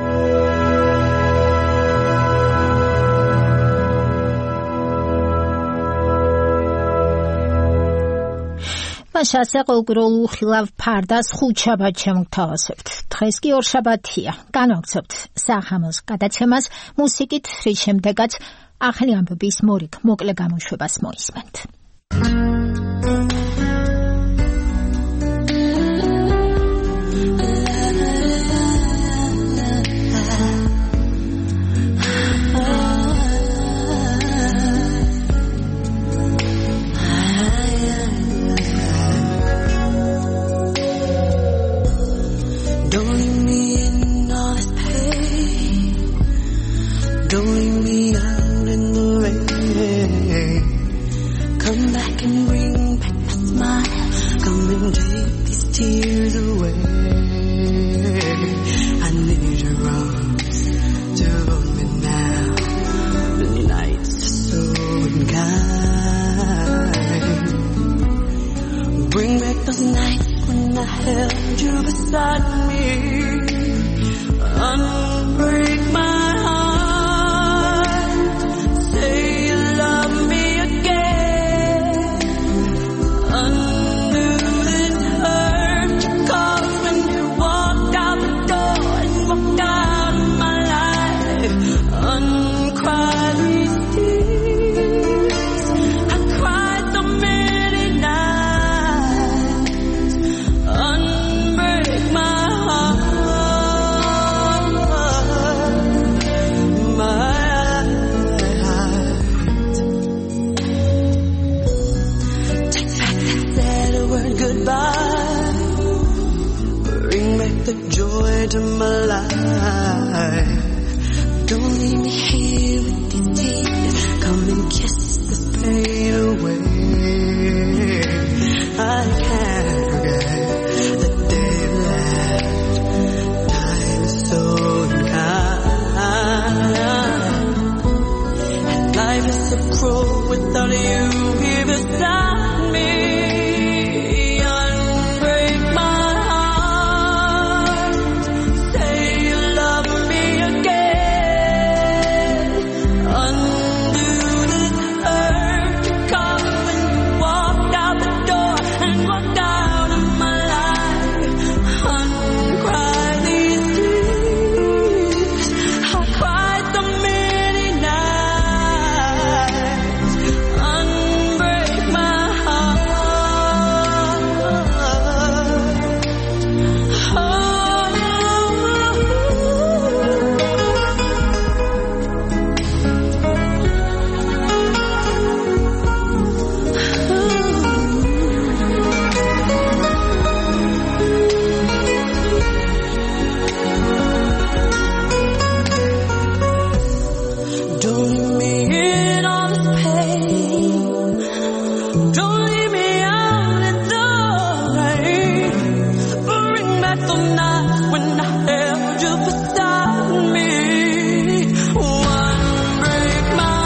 მაშასე ყოველგვარულ უხილავ ფარდას ხუთშაბათ შემოგთავაზებთ. დღეს კი ორშაბათია. განვაგრძობთ სახამოს გადაცემას მუსიკით, რის შემდეგაც ახალი ამბების მორიგ მოკლე გამოშვებას მოისმენთ. Tears away. I need your arms to hold me now. The nights are so unkind. Bring back those nights when I held you beside me. Unbreak my heart. Say you love me again. Undo this hurt. Cause when you walked out the door and walked out of my life, uncry these tears. I cried so many nights. Unbreak my heart, my heart. Take back that sad word goodbye. Bring back the joy to my life. Don't leave me here with these tears. Come and kiss this pain away. I can't forget the day you left. Time is so unkind. And life is so cruel without you here beside me. Unbreak my heart. Say you love me again. Undo this hurt. Cause when you walked out the door and walked out of my life, uncry these tears. I cried so many nights. Unbreak my heart. Don't leave me in all this pain. Don't leave me out in the rain. Bring back the nights when I held you beside me. Unbreak my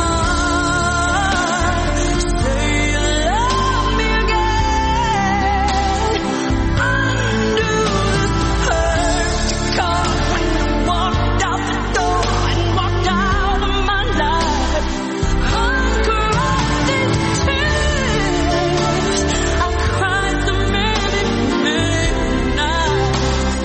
heart. Say you love me again. Undo this hurt. Cause when you walked out the door and walked out of my life, uncry these tears. I cried so many, many nights.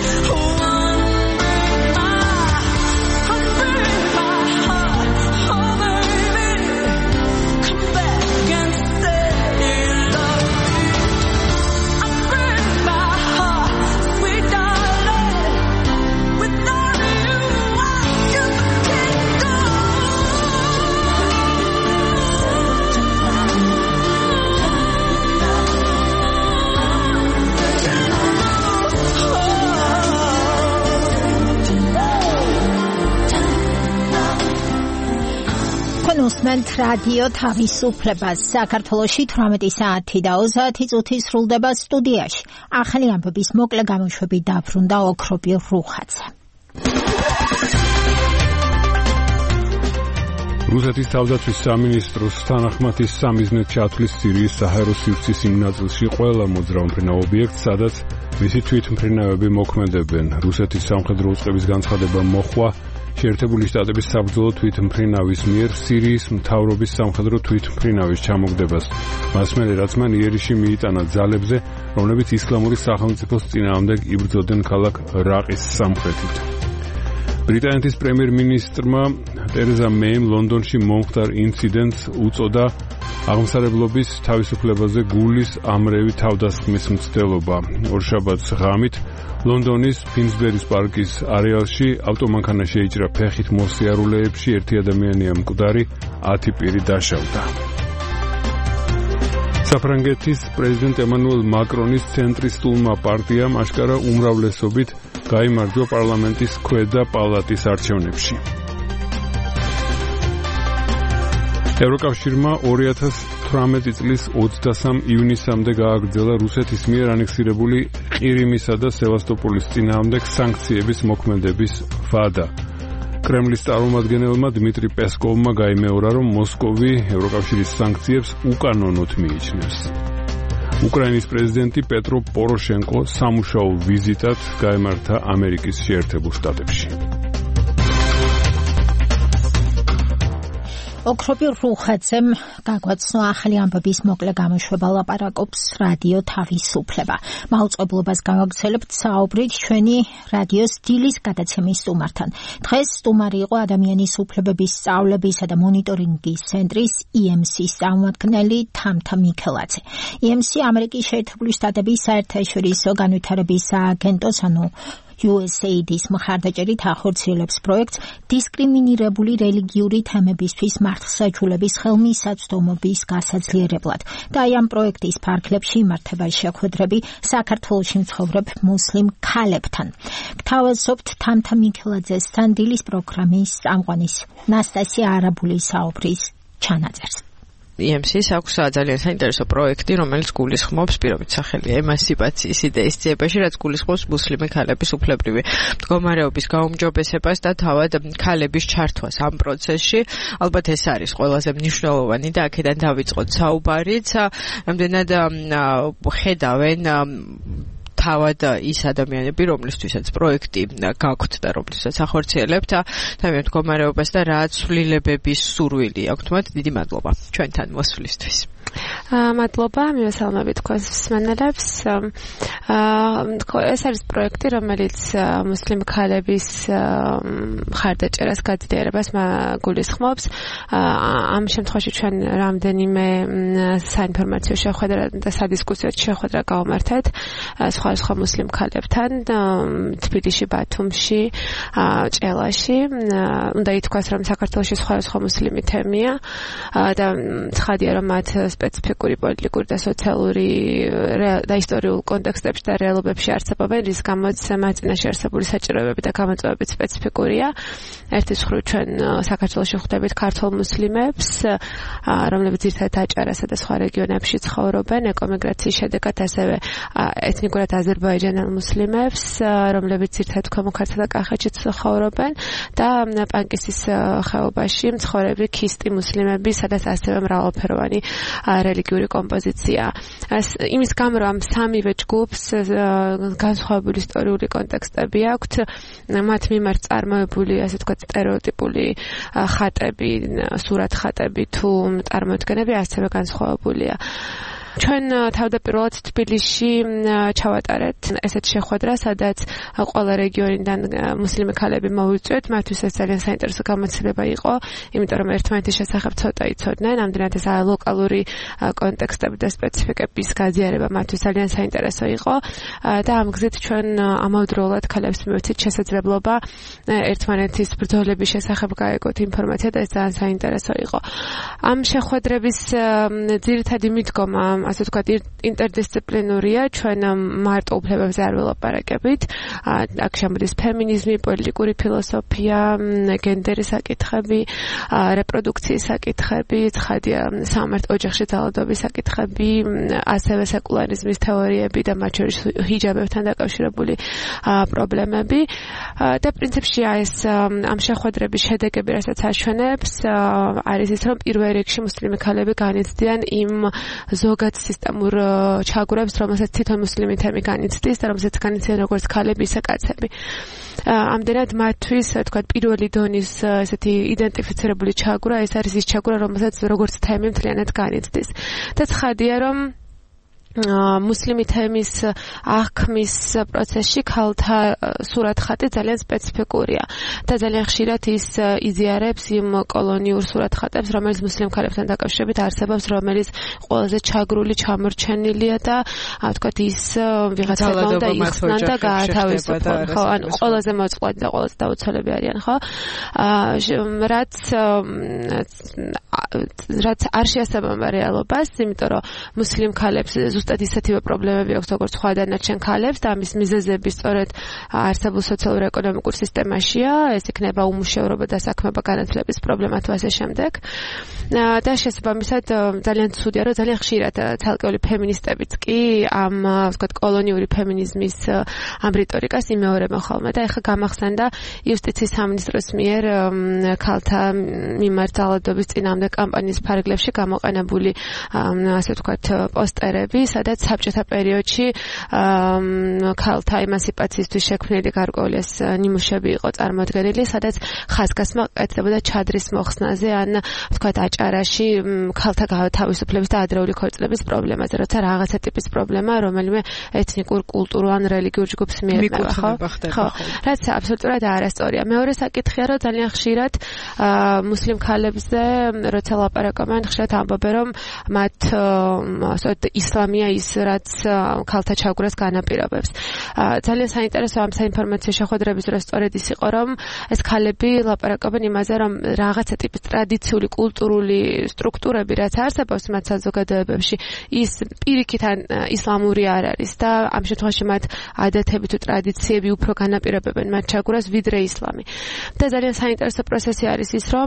მოგესმენთ რადიო თავისუფლებას. საქართველოში თვრამეტი საათი და ოცდაათი წუთი სრულდება სტუდიაში. ახალი ამბების მოკლე გამოშვები დაბრუნდა ოქროპირ რუხაძე. რუსეთის თავდაცვის სამინისტროს თანახმათის სამიზნედ ჩათვლის სირიის საჰაერო სივრცის იმ ნაწილში ყველა მოძრავ მფრინავ ობიექტს, სადაც მისი თვითმფრინავები მოქმედებენ. რუსეთის სამხედრო უწყების განცხადება მოხვა შეერთებული შტატების საბრძოლო თვითმფრინავის მიერ სირიის მთავრობის სამხედრო თვითმფრინავის ჩამოგდებას. მას მერე რაც მან იერიში მიიტანა ძალებზე, რომლებიც ისლამური სახელმწიფოს წინააღმდეგ იბრძოდნენ ქალაქ რაყის სამხრეთით. ბრიტანეთის პრემიერ-მინისტრმა ტერეზა მეიმ ლონდონში მომხდარ ინციდენტს უწოდა აღმსარებლობის თავისუფლებაზე გულის ამრევი თავდასხმის მცდელობა. ორშაბათს ღამით ლონდონის ფინსბერის პარკის არეალში ავტომანქანა შეიჭრა ფეხით მოსიარულეებში, ერთი ადამიანია მკვდარი, ათი პირი დაშავდა. საფრანგეთის პრეზიდენტ ემანუელ მაკრონის ცენტრისტულმა პარტიამ აშკარა უმრავლესობით გაიმარჯვა პარლამენტის ქვედა პალატის არჩევნებში. ევროკავშირმა ორი ათას თვრამეტი წლის ოცდასამ ივნისამდე გააგრძელა რუსეთის მიერ ანექსირებული ყირიმისა და სევასტოპოლის წინააღმდეგ სანქციების მოქმედების ვადა. კრემლის წარმომადგენელმა დმიტრი პესკოვმა გაიმეორა, რომ მოსკოვი ევროკავშირის სანქციებს უკანონოდ მიიჩნევს. უკრაინის პრეზიდენტი პეტრო პოროშენკო სამუშაო ვიზიტად გაემართა ამერიკის შეერთებულ შტატებში. ოქროპირ რუხაძემ გაგვაცნო ახალი ამბების მოკლე გამოშვება, ლაპარაკობს რადიო თავისუფლება. მაუწყებლობას გავაგრძელებთ საუბრით ჩვენი რადიოს დილის გადაცემის სტუმართან. დღეს სტუმარი იყო ადამიანის უფლებების სწავლებისა და მონიტორინგის ცენტრის ი ემ სი-ის წარმომადგენელი თამთა მიქელაძე. ი ემ სი ამერიკის შეერთებული შტატების საერთაშორისო განვითარების სააგენტოს, ანუ იუ ეს ეი დი-ის მხარდაჭერით ახორციელებს პროექტს დისკრიმინირებული რელიგიური თემებისთვის მართლმსაჯულების ხელმისაწვდომობის გასაძლიერებლად. და აი ამ პროექტის ფარგლებში იმართება შეხვედრები საქართველოში მცხოვრებ მუსლიმ ქალებთან. გთავაზობთ თამთა მიქელაძესთან დილის პროგრამის წამყვანის ნასტასია არაბულის საუბრის ჩანაწერს. ი ემ სი-ს აქვს ძალიან საინტერესო პროექტი, რომელიც გულისხმობს პირობით სახელია ემანციპაციის იდეის ძიებაში, რაც გულისხმობს მუსლიმი ქალების უფლებრივი მდგომარეობის გაუმჯობესებას და თავად ქალების ჩართვას ამ პროცესში. ალბათ ეს არის ყველაზე მნიშვნელოვანი და აქედან დავიწყოთ საუბარიც. რამდენად ხედავენ თავად ის ადამიანები, რომლისთვისაც პროექტი გაქვთ და რომლისთვისაც ახორციელებთ თავი მდგომარეობას და რა ცვლილებების სურვილი აქვთ მათ. დიდი მადლობა ჩვენთან მოსვლისთვის. მადლობა, მივესალმებით თქვენს მსმენელებს. ეს არის პროექტი, რომელიც მუსლიმ ქალების მხარდაჭერას, გაძლიერებას გულისხმობს. ამ შემთხვევაში ჩვენ რამდენიმე საინფორმაციო შეხვედრა და სადისკუსიო შეხვედრა გავმართეთ სხვა მუსლიმ ქალებთან თბილისში, ბათუმში, ჭელაში. უნდა ითქვას, რომ საქართველოში სხვა მუსლიმი თემია და ცხადია, რომ მათ სპეციფიკური პოლიტიკური და სოციალური და ისტორიულ კონტექსტებში და რეალობებში არსებობენ, რის გამოც მათ წინაშე არსებული საჭიროებები და გამოწვევები სპეციფიკურია. ერთის მხრივ ჩვენ საქართველოში ხვდებით ქართულ მუსლიმებს, რომლებიც ძირითადად აჭარასა და სხვა რეგიონებში ცხოვრობენ, ეკომიგრაციის შედეგად ასევე ეთნიკურად აზერბაიჯანელ მუსლიმებს, რომლებიც ძირითადად ქვემო ქართლ და კახეთში ცხოვრობენ და პანკისის ხეობაში მცხოვრები ქისტი მუსლიმები, სადაც ასევე მრავალფეროვანი რელიგიური კომპოზიცია. იმის გამო, რომ სამივე ჯგუფს განსხვავებული ისტორიული კონტექსტები აქვთ, მათ მიმართ წარმოებული, ასე ვთქვათ, სტერეოტიპული ხატები, სურათ ხატები თუ წარმოდგენები ასევე განსხვავებულია. ჩვენ თავდაპირველად თბილისში ჩავატარეთ ესეთ შეხვედრა, სადაც ყველა რეგიონიდან მუსლიმი ქალები მოვიწვიეთ. მათთვის ეს ძალიან საინტერესო გამოცდილება იყო, იმიტომ რომ ერთმანეთის შესახებ ცოტა იცოდნენ, ამდენად ეს ლოკალური კონტექსტები და სპეციფიკების გაზიარება მათთვის ძალიან საინტერესო იყო და ამ გზით ჩვენ ამავდროულად ქალებს მივეცით შესაძლებლობა ერთმანეთის ბრძოლების შესახებ გაეგოთ ინფორმაცია და ეს ძალიან საინტერესო იყო. ამ შეხვედრების ძირითადი მიდგომა ასე ვთქვათ, ინტერდისციპლინურია, ჩვენ მარტო უფლებებზე არ ველაპარაკებით. აქ შემოდის ფემინიზმი, პოლიტიკური ფილოსოფია, გენდერის საკითხები, რეპროდუქციის საკითხები, ცხადია, სამართ ოჯახში ძალადობის საკითხები, ასევე სეკულარიზმის თეორიები და მათ შორის ჰიჯაბებთან დაკავშირებული პრობლემები. და პრინციპში ეს ამ შეხვედრების შედეგები, რასაც აჩვენებს, არის ის, რომ პირველ რიგში მუსლიმი ქალები განიცდიან იმ ზოგად სისტემურ ჩაგვრებს, რომელსაც თვითონ მუსლიმი თემი განიცდის და რომელსაც განიცდიან როგორც ქალები, ისე კაცები. ამდენად მათთვის, თქვათ, პირველი დონის ესეთი იდენტიფიცირებული ჩაგვრა, ეს არის ის ჩაგვრა, რომელსაც როგორც თემი მთლიანად განიცდის. და ცხადია, რომ მუსლიმი თემის აღქმის პროცესში ქალთა სურათხატი ძალიან სპეციფიკურია და ძალიან ხშირად ის იზიარებს იმ კოლონიურ სურათხატებს, რომელიც მუსლიმ ქალებთან დაკავშირებით არსებობს, რომელიც ყველაზე ჩაგრული, ჩამორჩენილია და ვთქვათ ის ვიღაცებმა უნდა იხსნან და გაათავისუფლონ. ხო, ანუ ყველაზე მოწყვლადი და ყველაზე დაუცველები არიან, ხო? რაც რაც არ შეესაბამება რეალობას, იმიტომ რომ მუსლიმ ქალებს ზუსტად ისეთივე პრობლემები აქვს როგორც სხვა დანარჩენ ქალებს და ამის მიზეზები სწორედ არსებულ სოციალურ-ეკონომიკურ სისტემაშია, ეს იქნება უმუშევრობა და საქმეობა განათლების პრობლემა თუ ასე შემდეგ. და შესაბამისად ძალიან ცუდია, რომ ძალიან ხშირად ცალკეული ფემინისტებიც კი ამ ვთქვათ კოლონიური ფემინიზმის ამ რიტორიკას იმეორებენ ხოლმე და ეხლა გამახსენდა იუსტიციის სამინისტროს მიერ ქალთა მიმართ ძალადობის წინააღმდეგ კამპანიის ფარგლებში გამოყენებული ასე ვთქვათ პოსტერები, სადაც საბჭოთა პერიოდში ქალთა ემანსიპაციისთვის შექმნილი გარკვეული ეს ნიმუშები იყო წარმოდგენილი, სადაც ხაზგასმა კეთდებოდა ჩადრის მოხსნაზე ან ვთქვათ აჭარაში ქალთა თავისუფლების და ადრეული ქორწილების პრობლემაზე, როცა რაღაცა ტიპის პრობლემა რომელიმე ეთნიკურ, კულტურულ ან რელიგიურ ჯგუფს მიეწევა, ხო? ხო. რაც აბსოლუტურად არასწორია. მეორე საკითხია, რომ ძალიან ხშირად მუსლიმ ქალებზე როცა ლაპარაკობენ, ხშირად ამბობენ, რომ მათ ასეთ ისლამია ის, რაც ქალთა ჩაგვრას განაპირობებს. ძალიან საინტერესო ამ საინფორმაციო შეხვედრების დროს სწორედ ის იყო, რომ ეს ქალები ლაპარაკობენ იმაზე, რომ რაღაცა ტიპის ტრადიციული კულტურული სტრუქტურები, რაც არსებობს მათ საზოგადოებებში, ის პირიქით ან ისლამური არ არის და ამ შემთხვევაში მათ ადათები თუ ტრადიციები უფრო განაპირობებენ მათ ჩაგვრას ვიდრე ისლამი. და ძალიან საინტერესო პროცესი არის ის, რომ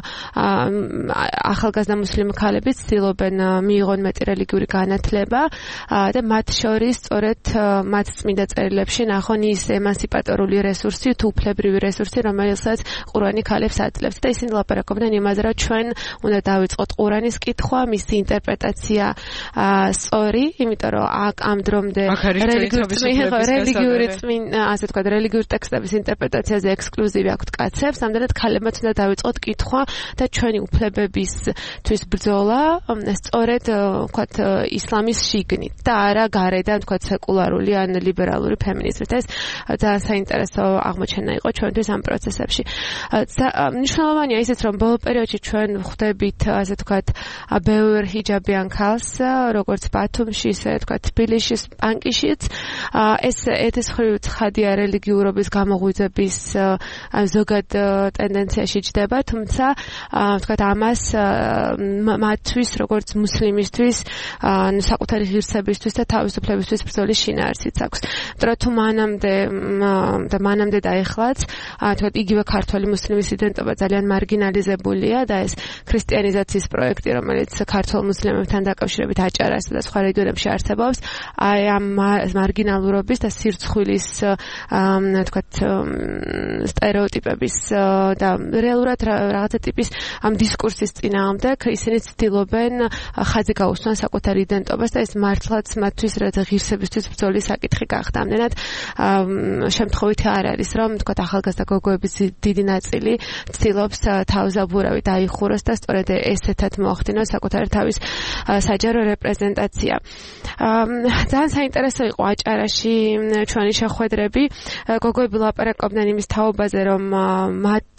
ახალგაზრდა მუსლიმი ქალები ცდილობენ მიიღონ მეტი რელიგიური განათლება და მათ შორის სწორედ მათ წმინდა წერილებში ნახონ ის ემანსიპატორული რესურსი თუ უფლებრივი რესურსი, რომელსაც ყურანი ქალებს აძლევს და ისინი ლაპარაკობდნენ იმაზე, რომ ჩვენ უნდა დავიწყოთ ყურანის კითხვა, მისი ინტერპრეტაცია სწორი, იმიტომ რომ აქ ამ დრომდე რელიგიური წმინდა, ასე ვთქვათ, რელიგიური ტექსტების ინტერპრეტაციაზე ექსკლუზივი აქვთ კაცებს, ამდენად ქალებმაც უნდა დავიწყოთ კითხვა და ჩვენი უფლებებისთვის ბრძოლა სწორედ ვთქვათ ისლამის შიგნით და არა გარედან ვთქვათ სეკულარული ან ლიბერალური ფემინიზმით. ეს ძალიან საინტერესო აღმოჩენა იყო ჩვენთვის ამ პროცესებში. მნიშვნელოვანია ისიც, რომ ბოლო პერიოდში ჩვენ ვხვდებით ასე ვთქვათ ბევრ ჰიჯაბიან ქალს, როგორც ბათუმში, ისე ვთქვათ თბილისში, პანკიშიც. ეს ეთისმხრივ ცხადია რელიგიურობის გამოღვიძების ზოგად ტენდენციაში ჯდება, თუმცა ვთქვათ ამას მათთვის როგორც მუსლიმისთვის საკუთარი ღირსებისთვის და თავისუფლებისთვის ბრძოლის შინაარსიც აქვს. მაგრამ თუ მანამდე და მანამდე და ეხლაც თქვათ იგივე ქართველი მუსლიმის იდენტობა ძალიან მარგინალიზებულია და ეს ქრისტიანიზაციის პროექტი, რომელიც ქართველ მუსლიმებთან დაკავშირებით აჭარასა და სხვა რეგიონებში არსებობს, აი ამ მარგინალურობის და სირცხვილის თქვათ სტერეოტიპების და რეალურად რაღაცა ტიპის ამ დისკურსის წინააღმდეგ ისინი ცდილობენ ხაზი გაუსვან საკუთარ იდენტობას და ეს მართლაც მათთვის რაც ღირსებისთვის ბრძოლის საკითხი გახდა. ამდენად შემთხვევითი არ არის, რომ თქვათ ახალგაზრდა გოგოების დიდი ნაწილი ცდილობს თავზაბურავი დაიხუროს და სწორედ ესეთად მოახდინოს საკუთარი თავის საჯარო რეპრეზენტაცია. ძალიან საინტერესო იყო აჭარაში ჩვენი შეხვედრები. გოგოები ლაპარაკობდნენ იმის თაობაზე, რომ მათ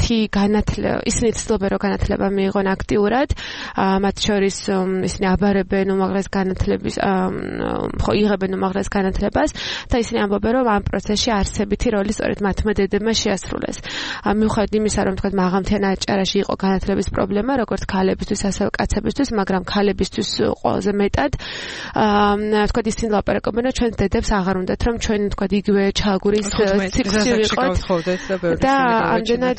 მათი განათლება, ისინი ცდილობენ რომ განათლება მიიღონ აქტიურად, მათ შორის ისინი აბარებენ უმაღლეს განათლების, ხო იღებენ უმაღლეს განათლებას და ისინი ამბობენ რომ ამ პროცესში არსებითი როლი სწორედ მათმა დედებმა შეასრულეს. მიუხედავად იმისა, რომ თქვა მაღალმთიან აჭარაში იყო განათლების პრობლემა, როგორც ქალებისთვის, ასევე კაცებისთვის, მაგრამ ქალებისთვის ყველაზე მეტად თქვა ისინი ლაპარაკობენ, რომ ჩვენ დედებს აღარ უნდათ, რომ ჩვენ თქვა იგივე ჩაგურის ციკლში ვიყოთ და ამდენად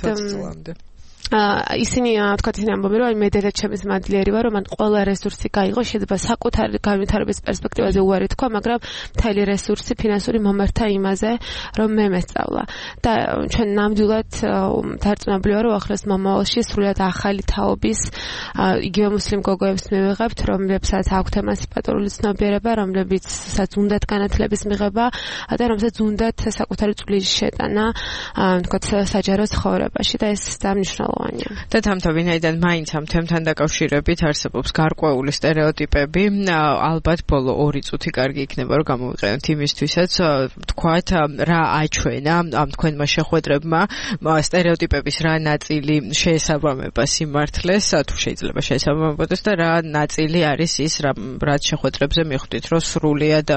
ისინი თქვა ისინი ამბობენ რომ მე დედაც ჩემს მადლიერი ვარ რომ მან ყველა რესურსი გაიღო შეიძლება საკუთარი განვითარების პერსპექტივაზე უარი თქვა მაგრამ მთელი რესურსი ფინანსური მომართა იმაზე რომ მე მესწავლა და ჩვენ ნამდვილად დარწმუნებულია რომ ახლოს მომავალში სრულად ახალი თაობის იგივე მუსლიმ გოგოებს მივიღებთ რომლებსაც აქვთ ემანციპატორული ცნობიერება რომლებიცაც უნდათ განათლების მიღება და რომლებსაც უნდათ საკუთარი წვლის შეტანა თქვა საჯარო ცხოვრებაში და ეს დამნიშნულოვანია და თამთავინაიდან მაინც ამ თემთან დაკავშირებით არსებობს გარკვეული სტერეოტიპები. ალბათ ბოლო ორი წუთი კარგი იქნება რომ გამოვიყენოთ იმისთვისაც თქვათ რა აჩვენა ამ თქვენმა შეხვედრებმა სტერეოტიპების რა ნაწილი შეესაბამება სიმართლეს თუ შეიძლება შეესაბამებოდეს და რა ნაწილი არის ის რაც შეხვედრებზე მიხვდით რომ სრულიად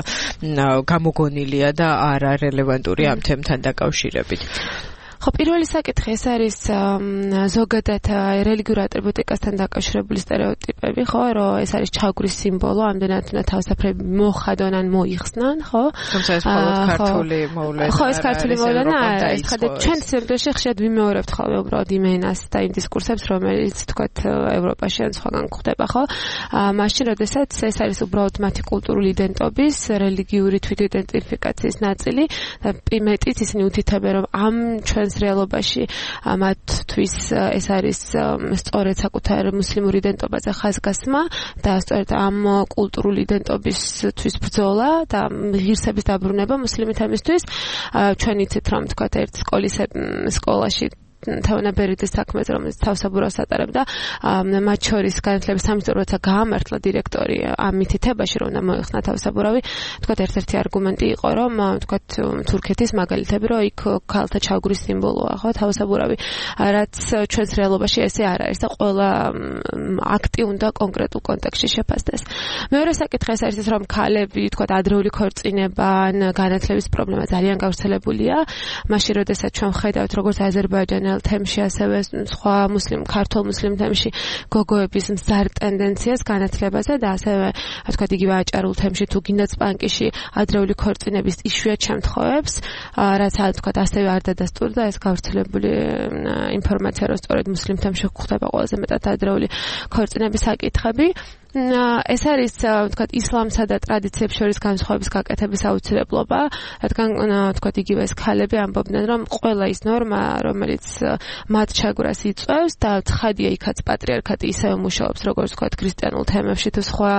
გამოგონილია და არა რელევანტური ამ თემთან დაკავშირებით. ხო პირველი საკითხი ეს არის ზოგადად რელიგიურ ატრიბუტიკასთან დაკავშირებული სტერეოტიპები, ხო, რომ ეს არის ჩაგვრის სიმბოლო, ამდენად უნდა თავსაფრები მოხადონ ან მოიხსნან, ხო? თუმცა ეს მხოლოდ ქართული მოვლენა. ხო, ეს ქართული მოვლენა არა, ეს ხადა ჩვენ სივრცეში ხშირად ვიმეორებთ ხოლმე უბრალოდ იმენას და იმ დისკურსებს, რომელიც თქვათ ევროპაში ან სხვაგან გვხდება, ხო? მაშინ როდესაც ეს არის უბრალოდ მათი კულტურული იდენტობის, რელიგიური თვითიდენტიფიკაციის ნაწილი და იმეტიც ისინი უთითებენ რომ ამ ჩვენ რეალობაში მათთვის ეს არის სწორედ საკუთარ მუსლიმურ იდენტობაზე ხაზგასმა და სწორედ ამ კულტურული იდენტობისთვის ბრძოლა და ღირსების დაბრუნება მუსლიმი თემისთვის. ჩვენ იცით რომ თქვა ერთ სკოლის სკოლაში თავნაბერიდის საქმეზე რომელიც თავსაბურავს ატარებდა მათ შორის განათლების სამინისტრო როცა გაამართლა დირექტორი ამ მითითებაში რომ უნდა მოეხსნა თავსაბურავი თქვა ერთ-ერთი არგუმენტი იყო რომ თქვა თურქეთის მაგალითები რომ იქ ქალთა ჩაგვრის სიმბოლოა ხო თავსაბურავი რაც ჩვენს რეალობაში ესე არ არის და ყველა აქტი უნდა კონკრეტულ კონტექსტში შეფასდეს. მეორე საკითხი ეს არის რომ ქალები თქვა ადრეული ქორწინება ან განათლების პრობლემა ძალიან გავრცელებულია მაშინ როდესაც ჩვენ ხედავთ როგორც აზერბაიჯანი თემში ასევე სხვა მუსლიმ ქართულ მუსლიმ თემში გოგოების მზარ ტენდენციას განათლებაზე და ასევე თქვა იგივე აჭარულ თემში თუ გინდათ სპანკიში ადრეული ქორწინების იშვიათ შემთხვევებს რაც თქვა ასევე არ დადასტურდა ეს გავრცელებული ინფორმაცია რომ სწორედ მუსლიმ თემში გვხდება ყველაზე მეტად ადრეული ქორწინების საკითხები. ეს არის თქვა ისლამსა და ტრადიციებს შორის განსხვავების გაკეთების აუცილებლობა, რადგან თქვა იგივე ეს ქალები ამბობდნენ რომ ყველა ის ნორმა რომელიც მათ ჩაგვრას იწვევს და ცხადია იქაც პატრიარქატი ისევე მუშაობს როგორც თქვა ქრისტიანულ თემებში თუ სხვა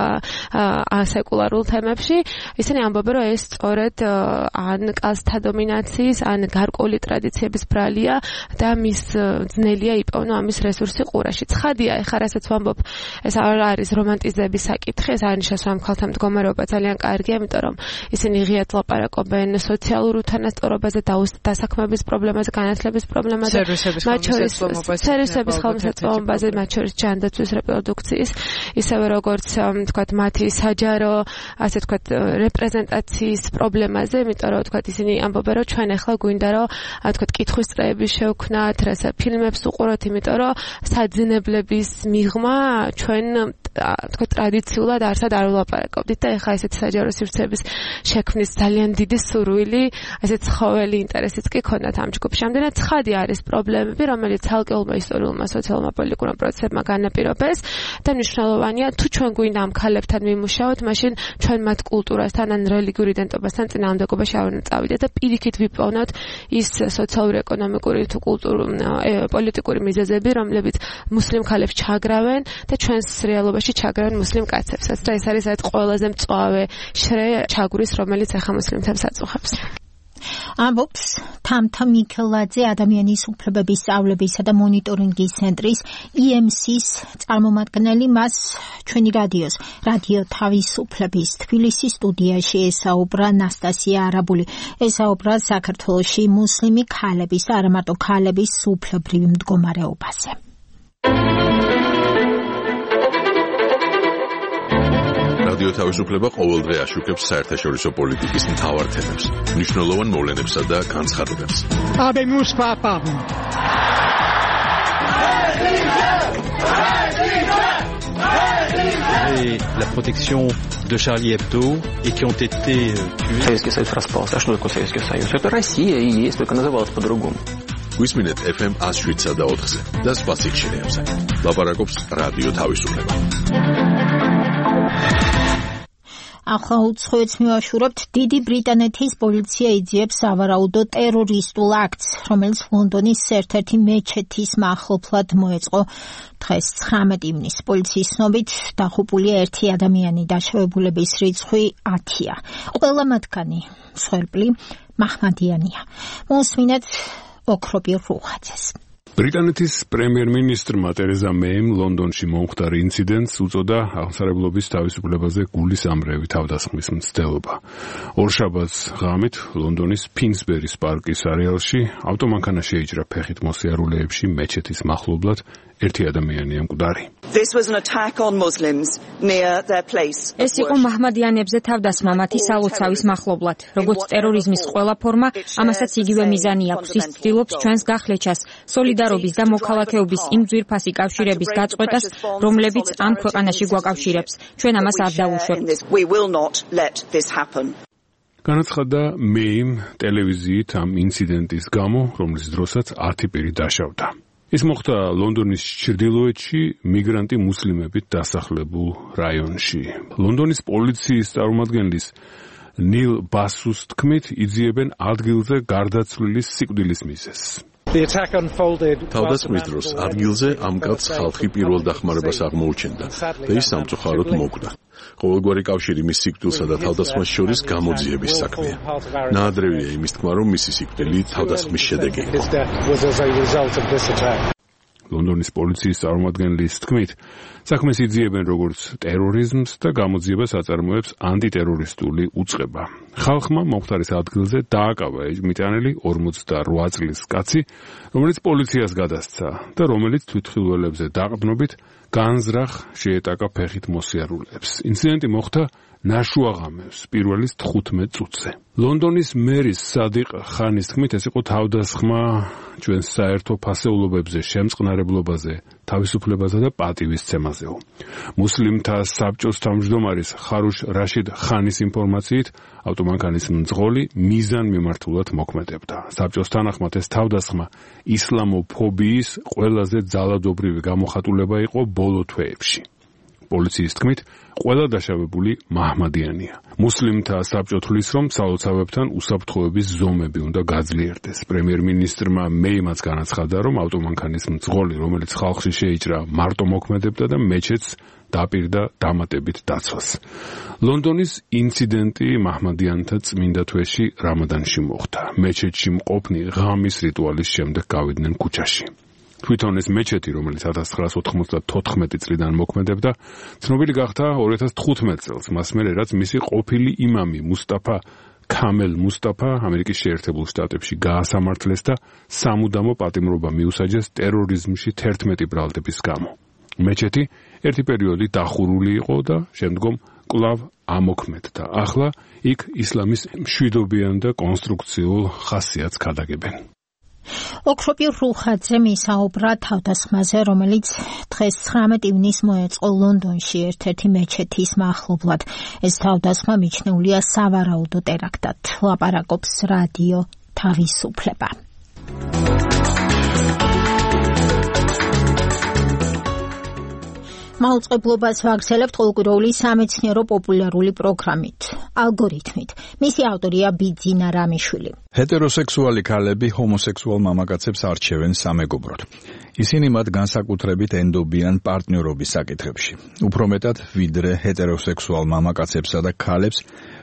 ასეკულარულ თემებში ისინი ამბობენ რომ ეს სწორედ ან კასტთა დომინაციის ან გარკვეული ტრადიციების ბრალია და მის ძნელია იპოვნო ამის რესურსი ყურაში. ცხადია ეხლა რასაც ვამბობ ეს არ არის რომანტიზების საკითხი, ეს არნიშნავს რომ ქალთა მდგომარეობა ძალიან კარგია, იმიტომ რომ ისინი ღიად ლაპარაკობენ სოციალურ უთანასწორობაზე, დასაქმების პრობლემაზე, განათლების პრობლემაზე, მათ შორის სერვისების ხელმისაწვდომობაზე, მათ შორის ჯანდაცვის რეპროდუქციის, ისევე როგორც თქვათ მათი საჯარო, ასე თქვათ რეპრეზენტაციის პრობლემაზე, იმიტომ რომ თქვათ ისინი ამბობენ რომ ჩვენ ახლა გვინდა რომ თქვათ კითხვის წრეები შევქნათ, რასაც ფილმებს უყუროთ, იმიტომ რომ საძინებლების მიღმა ჩვენ თქვა ტრადიციულად არსად არ ვლაპარაკობდით და ეხლა ესეთი საჯარო სივრცეების შექმნის ძალიან დიდი სურვილი, ესეც ცხოველი ინტერესიც კი ქონდათ ამ ჯგუფში. ამდენად ცხადი არის პრობლემები, რომელიც ცალკეულმა ისტორიულმა სოციალურმა პოლიტიკურმა პროცესებმა განაპირობეს და მნიშვნელოვანია თუ ჩვენ გვინდა ამ ქალებთან ვიმუშაოთ, მაშინ ჩვენ მათ კულტურასთან ან რელიგიურ იდენტობასთან წინააღმდეგობაში არ უნდა წავიდეთ და პირიქით ვიპოვნოთ ის სოციალური, ეკონომიკური თუ კულტურული, პოლიტიკური მიზეზები, რომლებიც მუსლიმ ქალებს ჩაგრავენ და ჩვენს რეალობაში ჩაგრავენ მუსლიმ კაცებსაც და ეს არის ერთ ყველაზე მწვავე შრე ჩაგვრის რომელიც ახლა მუსლიმ თემს აწუხებს. ამბობს თამთა მიქელაძე ადამიანის უფლებების სწავლებისა და მონიტორინგის ცენტრის ი ემ სის წარმომადგენელი. მას ჩვენი რადიოს რადიო თავისუფლების თბილისის სტუდიაში ესაუბრა ნასტასია არაბული. ესაუბრა საქართველოში მუსლიმი ქალების და არა მარტო ქალების უფლებრივ მდგომარეობაზე. რადიო თავისუფლება ყოველდღე აშუქებს საერთაშორისო პოლიტიკის მთავარ თემებს, მნიშვნელოვან მოვლენებსა და განცხადებებს. Habemus papam. Et la protection de Charlie Hebdo et qui ont été tués. Советский Союз распался. А что такое Советский Союз? Это Россия и есть, только называлась по-другому. გვისმინეთ ეფ ემ one oh seven point four-ზე და სხვა სიხშირეებზე. ლაპარაკობს რადიო თავისუფლება. ახლა უცხოეთს მივაშურებთ. დიდი ბრიტანეთის პოლიცია იძიებს სავარაუდო ტერორისტულ აქტს, რომელიც ლონდონის ერთ-ერთი მეჩეთის მახლობლად მოეწყო დღეს ცხრამეტ ივნისს. პოლიციის ცნობით დაღუპულია ერთი ადამიანი, დაშავებულების რიცხვი ათია. ყველა მათგანი მსხვერპლი მაჰმადიანია. მოსმინეთ ოქროპირ რუხაძეს. ბრიტანეთის პრემიერ-მინისტრმა ტერეზა მეიმ ლონდონში მომხდარ ინციდენტს უწოდა აღმსარებლობის თავისუფლებაზე გულის ამრევი თავდასხმის მცდელობა. ორშაბათს ღამით ლონდონის ფინსბერის პარკის არეალში ავტომანქანა შეიჭრა ფეხით მოსიარულეებში მეჩეთის მახლობლად. ერთი ადამიანია მკვდარი. This was an attack on Muslims near their place. ეს იყო მაჰმადიანებზე თავდასხმა მათი სალოცავის მახლობლად. როგორც ტერორიზმის ყველა ფორმა, ამასაც იგივე მიზანი აქვს. ის ცდილობს ჩვენს გახლეჩას, სოლიდარობის და მოქალაქეობის იმ ძვირფასი კავშირების გაწყვეტას, რომლებიც ამ ქვეყანაში გვაკავშირებს. ჩვენ ამას არ დავუშვებთ. We will not let this happen. განაცხადა მეიმ ტელევიზიით ამ ინციდენტის გამო, რომლის დროსაც ათი პირი დაშავდა. ის მოხდა ლონდონის ჩრდილოეთში მიგრანტი მუსლიმებით დასახლებულ რაიონში. ლონდონის პოლიციის წარმომადგენლის ნილ ბასუს თქმით, იძიებენ ადგილზე გარდაცვლილის სიკვდილის მიზეზს. თავდასხმის დროს ადგილზე ამ კაცს ხალხი პირველ დახმარებას აღმოუჩენდა და ის სამწუხაროდ მოკვდა. ყოველგვარი კავშირი მის სიკვდილსა და თავდასხმას შორის გამოძიების საქმეა. ნაადრევია იმის თქმა, რომ მისი სიკვდილი თავდასხმის შედეგი იყო. ლონდონის პოლიციის წარმომადგენლის თქმით, საქმეს იძიებენ როგორც ტერორიზმს და გამოძიებას აწარმოებს ანტიტერორისტული უწყება. ხალხმა მომხდარის ადგილზე დააკავა მიტანილი ორმოცდაორი წლის კაცი, რომელიც პოლიციას გადასცა და რომელიც თვითმხილველებზე დაყრდნობით განზრახ შეეტაკა ფეხით მოსიარულეებს. ინციდენტი მოხდა ნაშუაღამევს პირველის თხუთმეტ წუთზე. ლონდონის მერის სადიყ ხანის თქმით, ეს იყო თავდასხმა ჩვენს საერთო ფასეულობებზე, შემწყნარებლობაზე, თავისუფლებაზე და პატივისცემაზეო. მუსლიმთა საბჭოს თავმჯდომარის ხარუშ რაშიდ ხანის ინფორმაციით, ავტომანქანის მძღოლი მიზან მიმართულად მოქმედებდა. საბჭოს თანახმად ეს თავდასხმა ისლამოფობიის ყველაზე ძალადობრივი გამოხატულება იყო ბოლო თვეებში. პოლიციის თქმით, ყველა დაშავებული მაჰმადიანია. მუსლიმთა საბჭო თვლის, რომ სალოცავებთან უსაფრთხოების ზომები უნდა გაძლიერდეს. პრემიერ-მინისტრმა მეიმაც განაცხადა, რომ ავტომანქანის მძღოლი, რომელიც ხალხში შეიჭრა, მარტო მოქმედებდა და მეჩეთს დაპირდა დამატებით დაცვას. ლონდონის ინციდენტი მაჰმადიანთა წმინდა თვეში რამადანში მოხდა. მეჩეთში მყოფნი ღამის რიტუალის შემდეგ გავიდნენ ქუჩაში. თვითონ ეს მეჩეთი, რომელიც ათას ცხრაას ოთხმოცდათოთხმეტი წლიდან მოქმედებდა, ცნობილი გახდა ორი ათას თხუთმეტ წელს, მას მერე რაც მისი ყოფილი იმამი მუსტაფა ქამელ მუსტაფა ამერიკის შეერთებულ შტატებში გაასამართლეს და სამუდამო პატიმრობა მიუსაჯეს ტერორიზმში თერთმეტი ბრალდების გამო. მეჩეთი ერთი პერიოდი დახურული იყო და შემდგომ კვლავ ამოქმედდა. ახლა იქ ისლამის მშვიდობიან და კონსტრუქციულ ხასიათს ქადაგებენ. ოქროპირ რუხაძე მისაუბრა თავდასხმაზე, რომელიც დღეს ცხრამეტ ივნისს მოეწყო ლონდონში ერთ-ერთი მეჩეთის მახლობლად. ეს თავდასხმა მიჩნეულია სავარაუდო ტერაქტად. ლაპარაკობს რადიო თავისუფლება. მაუწყებლობას ვაგრძელებთ ყოველკვირეული სამეცნიერო პოპულარული პროგრამით, ალგორითმით. მისი ავტორია ბიძინა რამიშვილი. ჰეტეროსექსუალი ქალები ჰომოსექსუალ მამაკაცებს არჩევენ სამეგობროდ. ისინი მათ განსაკუთრებით ენდობიან პარტნიორობის საკითხებში. უფრო მეტად, ვიდრე ჰეტეროსექსუალ მამაკაცებსა და ქალებს,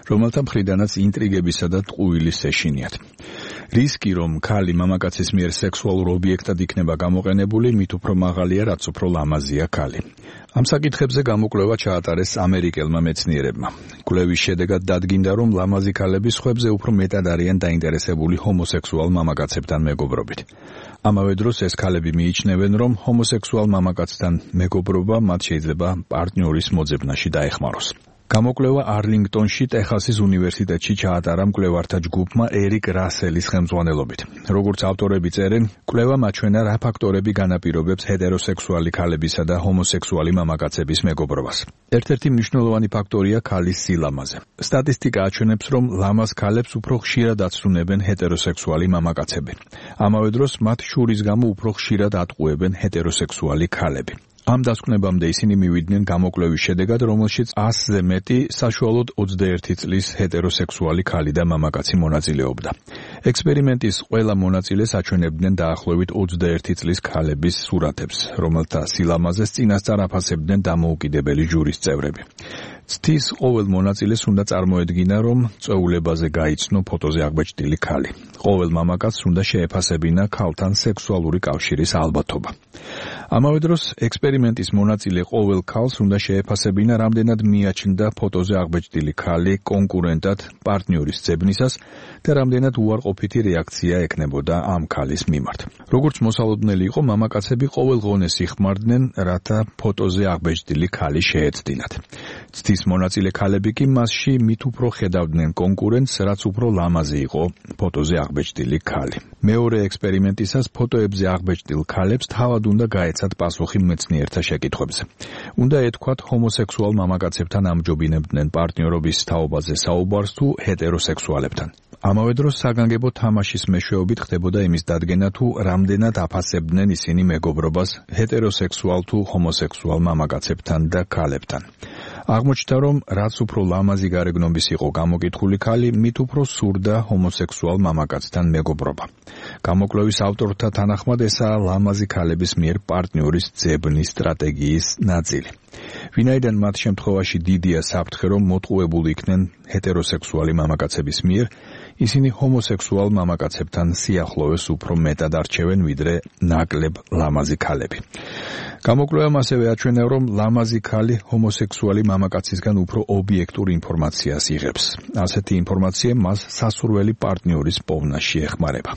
რომელთა მხრიდანაც ინტრიგებისა და ტყუილის ეშინიათ. რისკი, რომ ქალი მამაკაცის მიერ სექსუალურ ობიექტად იქნება გამოყენებული, მით უფრო მაღალია, რაც უფრო ლამაზია ქალი. ამ საკითხებზე გამოკვლევა ჩაატარეს ამერიკელმა მეცნიერებმა. კვლევის შედეგად დადგინდა, რომ ლამაზი ქალები სხვებზე უფრო მეტად არიან დაინტერესებული ჰომოსექსუალ მამაკაცებთან მეგობრობით. ამავე დროს ეს ქალები მიიჩნევენ, რომ ჰომოსექსუალ მამაკაცთან მეგობრობა მათ შეიძლება პარტნიორის მოძებნაში დაეხმაროს. გამოკვლევა არლინგტონში, ტეხასის უნივერსიტეტში ჩაატარა მკვლევართა ჯგუფმა ერიკ რასელის ხელმძღვანელობით. როგორც ავტორები წერენ, კვლევამ აჩვენა რა ფაქტორები განაპირობებს ჰეტეროსექსუალი ქალებისა და ჰომოსექსუალი მამაკაცების მეგობრობას. ერთ-ერთი მნიშვნელოვანი ფაქტორია ქალის სილამაზე. სტატისტიკა აჩვენებს, რომ ლამაზ ქალებს უფრო ხშირად აცრუნებენ ჰეტეროსექსუალი მამაკაცები. ამავე დროს მათ შურის გამო უფრო ხშირად ატყუებენ ჰეტეროსექსუალი ქალები. ამ დასკვნებამდე ისინი მივიდნენ გამოკვლევის შედეგად, რომელშიც ასზე მეტი საშუალოდ ოცდაერთი წლის ჰეტეროსექსუალი ქალი და მამაკაცი მონაწილეობდა. ექსპერიმენტის ყველა მონაწილეს აჩვენებდნენ დაახლოებით ოცდაერთი წლის ქალების სურათებს, რომელთა სილამაზეს წინასწარ აფასებდნენ დამოუკიდებელი ჟურის წევრები. ცდის ყოველ მონაწილეს უნდა წარმოედგინა, რომ წვეულებაზე გაიცნო ფოტოზე აღბეჭდილი ქალი. ყოველ მამაკაცს უნდა შეეფასებინა ქალთან სექსუალური კავშირის ალბათობა. ამავე დროს ექსპერიმენტის მონაწილე ყოველ ქალს უნდა შეეფასებინა, რამდენად მიაჩნდა ფოტოზე აღბეჭდილი ქალი კონკურენტად პარტნიორის ძებნისას და რამდენად უარყოფითი რეაქცია ექნებოდა ამ ქალის მიმართ. როგორც მოსალოდნელი იყო, მამაკაცები ყოველ ღონეს იხმარდნენ, რათა ფოტოზე აღბეჭდილი ქალი შეეცდინათ. ცდის მონაწილე ქალები კი მასში მით უფრო ხედავდნენ კონკურენტს, რაც უფრო ლამაზი იყო ფოტოზე აღბეჭდილი ქალი. მეორე ექსპერიმენტისას ფოტოებზე აღბეჭდილ ქალებს თავად უნდა გაეცათ პასუხი მეცნიერთა შეკითხვებზე. უნდა ეთქვათ, ჰომოსექსუალ მამაკაცებთან ამჯობინებდნენ პარტნიორობის თაობაზე საუბარს თუ ჰეტეროსექსუალებთან. ამავე დროს საგანგებო თამაშის მეშვეობით ხდებოდა იმის დადგენა, თუ რამდენად აფასებდნენ ისინი მეგობრობას ჰეტეროსექსუალ თუ ჰომოსექსუალ მამაკაცებთან და ქალებთან. აღმოჩნდა, რომ რაც უფრო ლამაზი გარეგნობის იყო გამოკითხული ქალი, მით უფრო სურდა ჰომოსექსუალ მამაკაცთან მეგობრობა. გამოკვლევის ავტორთა თანახმად ესაა ლამაზი ქალების მიერ პარტნიორის ძებნის სტრატეგიის ნაწილი. ვინაიდან მათ შემთხვევაში დიდია საფრთხე, რომ მოტყუებული იქნენ ჰეტეროსექსუალი მამაკაცების მიერ, ისინი ჰომოსექსუალ მამაკაცებთან სიახლოვეს უფრო მეტად არჩევენ, ვიდრე ნაკლებ ლამაზი ქალები. გამოკვლევამ ასევე აჩვენა, რომ ლამაზი ქალი ჰომოსექსუალი მამაკაცისგან უფრო ობიექტურ ინფორმაციას იღებს. ასეთი ინფორმაცია მას სასურველი პარტნიორის პოვნაში ეხმარება.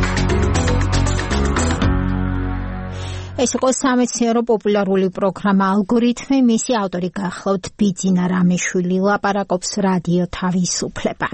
ეს იყო სამეცნიერო პოპულარული პროგრამა ალგორითმი, მისი ავტორი გახლავთ ბიძინა რამეშვილი, ლაპარაკობს რადიო თავისუფლება.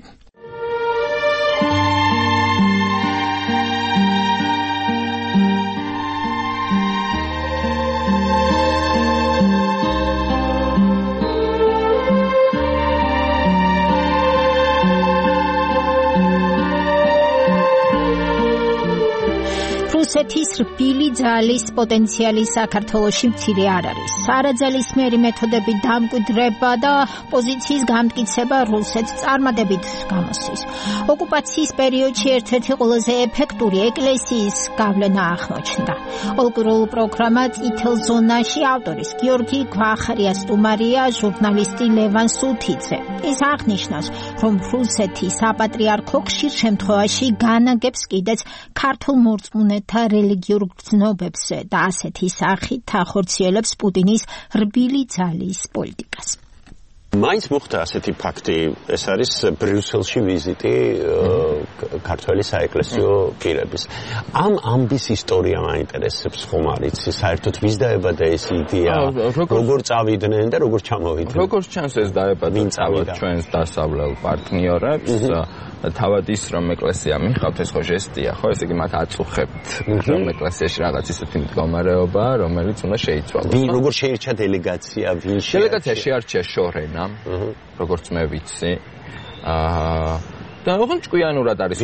რუსეთის რბილი ძალის პოტენციალი საქართველოში მცირე არ არის. არაძალისმიერი მეთოდები დამკვიდრება და პოზიციის გამტკიცება რუსეთს წარმატებით გამოსცის. ოკუპაციის პერიოდში ერთ-ერთი ყველაზე ეფექტური ეკლესიის გავლენა აღმოჩნდა. ოლკურულ პროგრამა წითელ ზონაში ავტორის გიორგი გვახარიას სტუმარია ჟურნალისტი ლევან სუთიძე. ის აღნიშნავს, რომ რუსეთი საპატრიარქო ხშირ შემთხვევაში განაგებს კიდეც ქართულ მორწმუნეთა რელიგიურ გრძნობებზე და ასეთი სახით ახორციელებს პუტინის რბილი ძალის პოლიტიკას. მაინც მოხდა ასეთი ფაქტი, ეს არის ბრიუსელში ვიზიტი ქართველი საეკლესიო პირების. ამ ამბის ისტორია მაინტერესებს ხომ არის, საერთოდ ვის დაებადა ეს იდეა, როგორ წავიდნენ და როგორ ჩამოვიდნენ. როგორც ჩანს ეს დაებადა ჩვენს დასავლელ პარტნიორებს. თავად ის რომ ეკლესია მიხავთ ეს ხო ჟესტია, ხო, ესე იგი მათ აწუხებთ რომ ეკლესიაში რაღაც ისეთი მდგომარეობა, რომელიც უნდა შეიცვალოს. ვინ როგორ შეირჩა დელეგაცია, ვინ დელეგაცია შეარჩია შორენა, როგორც მე ვიცი. აა და ოღონდ ჭკვიანურად არის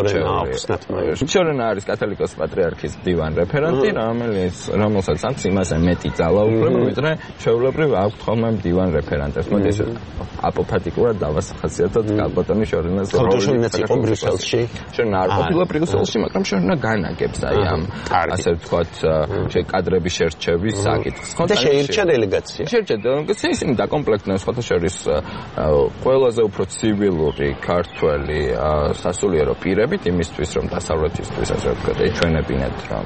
შორენა შორენა არის კათოლიკოს პატრიარქის მდივან რეფერენტი, რომელიც რომელსაც აქვს იმასე მეტი ძალაუფლება, ვიდრე ჩვეულებრივ აქვთ ხოლმე მდივან რეფერენტებს. მოდი ესე აპოფატიკურად დავასახასიათოთ კალბატონის შორენას როლი. შორენაც იყო ბრიუსელში. შორენა არ ყოფილა ბრიუსელში, მაგრამ შორენა განაგებს აი ამ ასე ვთქვათ კადრების შერჩევის საკითხს. ხო და შეირჩა დელეგაცია. შეირჩა დელეგაცია, ისინი დაკომპლექტდნენ სხვათა შორის ყველაზე უფრო ცივილური ქართველი სასულიერო პირებით იმისთვის, რომ დასავლეთისთვის ასე ვთქვათ, ეჩვენებინათ რომ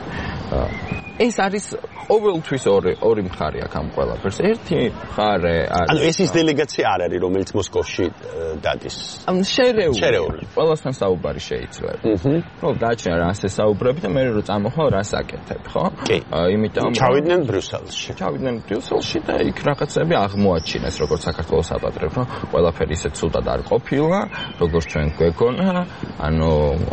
ეს არის ყოველთვის ორი ორი მხარე აქ ამ ყველაფერს. ერთი მხარე არის ანუ ეს ის დელეგაცია არ არის, რომელიც მოსკოვში დადის. ანუ შერეული. ყველასთან საუბარი შეიძლება. ხო, დაჩნია რა ასე საუბრები და მე რო წამოხვალ რა საკეთებ, ხო? იმიტომ ჩავიდნენ ბრიუსელში. ჩავიდნენ ბრიუსელში და იქ რაღაცები აღმოაჩინეს, როგორც საქართველოს აპატრიარქს, რომ ყველაფერი ისე ცუდად არ ყოფილა, როგორც ჩვენ გვეგონა, ანუ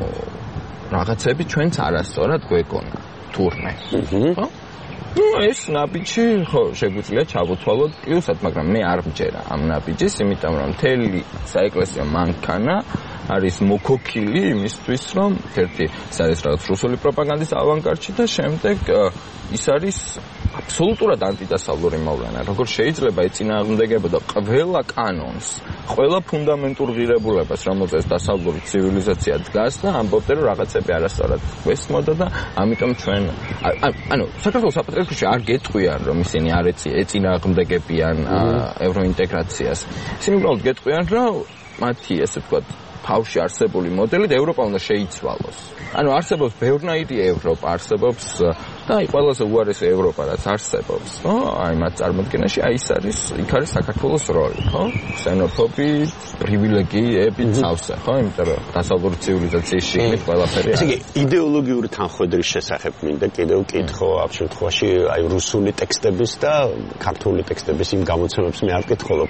რაღაცები ჩვენც არასწორად გვეგონა. თურმე. ხო? ну ეს ნაბიჯი ხო შეგვიძლია ჩავუთვალოთ პლუსად, მაგრამ მე არ მჯერა ამ ნაბიჯის, იმიტომ რომ მთელი საეკლესიო მანქანა არის მოკოქილი იმისთვის, რომ ერთი ეს არის რაღაც რუსული პროპაგანდის ავანგარდში და შემდეგ ის არის აბსოლუტურად ანტიდასავლური მოვლენა. როგორ შეიძლება ეწინააღმდეგებოდა ყველა კანონს, ყველა ფუნდამენტურ ღირებულებას, რომელზეც დასავლური ცივილიზაცია დგას და ამბობდა, რომ რაღაცები არასწორად გვესმოდა და ამიტომ ჩვენ ანუ საქართველოს საპატრიარქოში არ გეტყვიან, რომ ისინი არ ეწინააღმდეგებიან ევროინტეგრაციას. ისინი უბრალოდ გეტყვიან, რომ მათი ესე ვთქვათ თავში არსებული მოდელი და ევროპა უნდა შეიცვალოს. ანუ არსებობს ბევრნაირი ევროპა, არსებობს და აი ყველაზე უარესი ევროპა რაც არსებობს, ხო? აი მათ წარმოდგენაში აი ის არის, იქ არის საქართველოს როლი, ხო? ქსენოფობი, პრივილეგიები ცავსე, ხო? იმიტომ რომ დასავლური ცივილიზაციის შიგნით ყველაფერი არის. ესე იგი იდეოლოგიური თანხმედრის შესახებ მინდა კიდევ კითხო ამ შემთხვევაში აი რუსული ტექსტების და ქართული ტექსტების იმ გამოცემებს მე არ კითხულობ,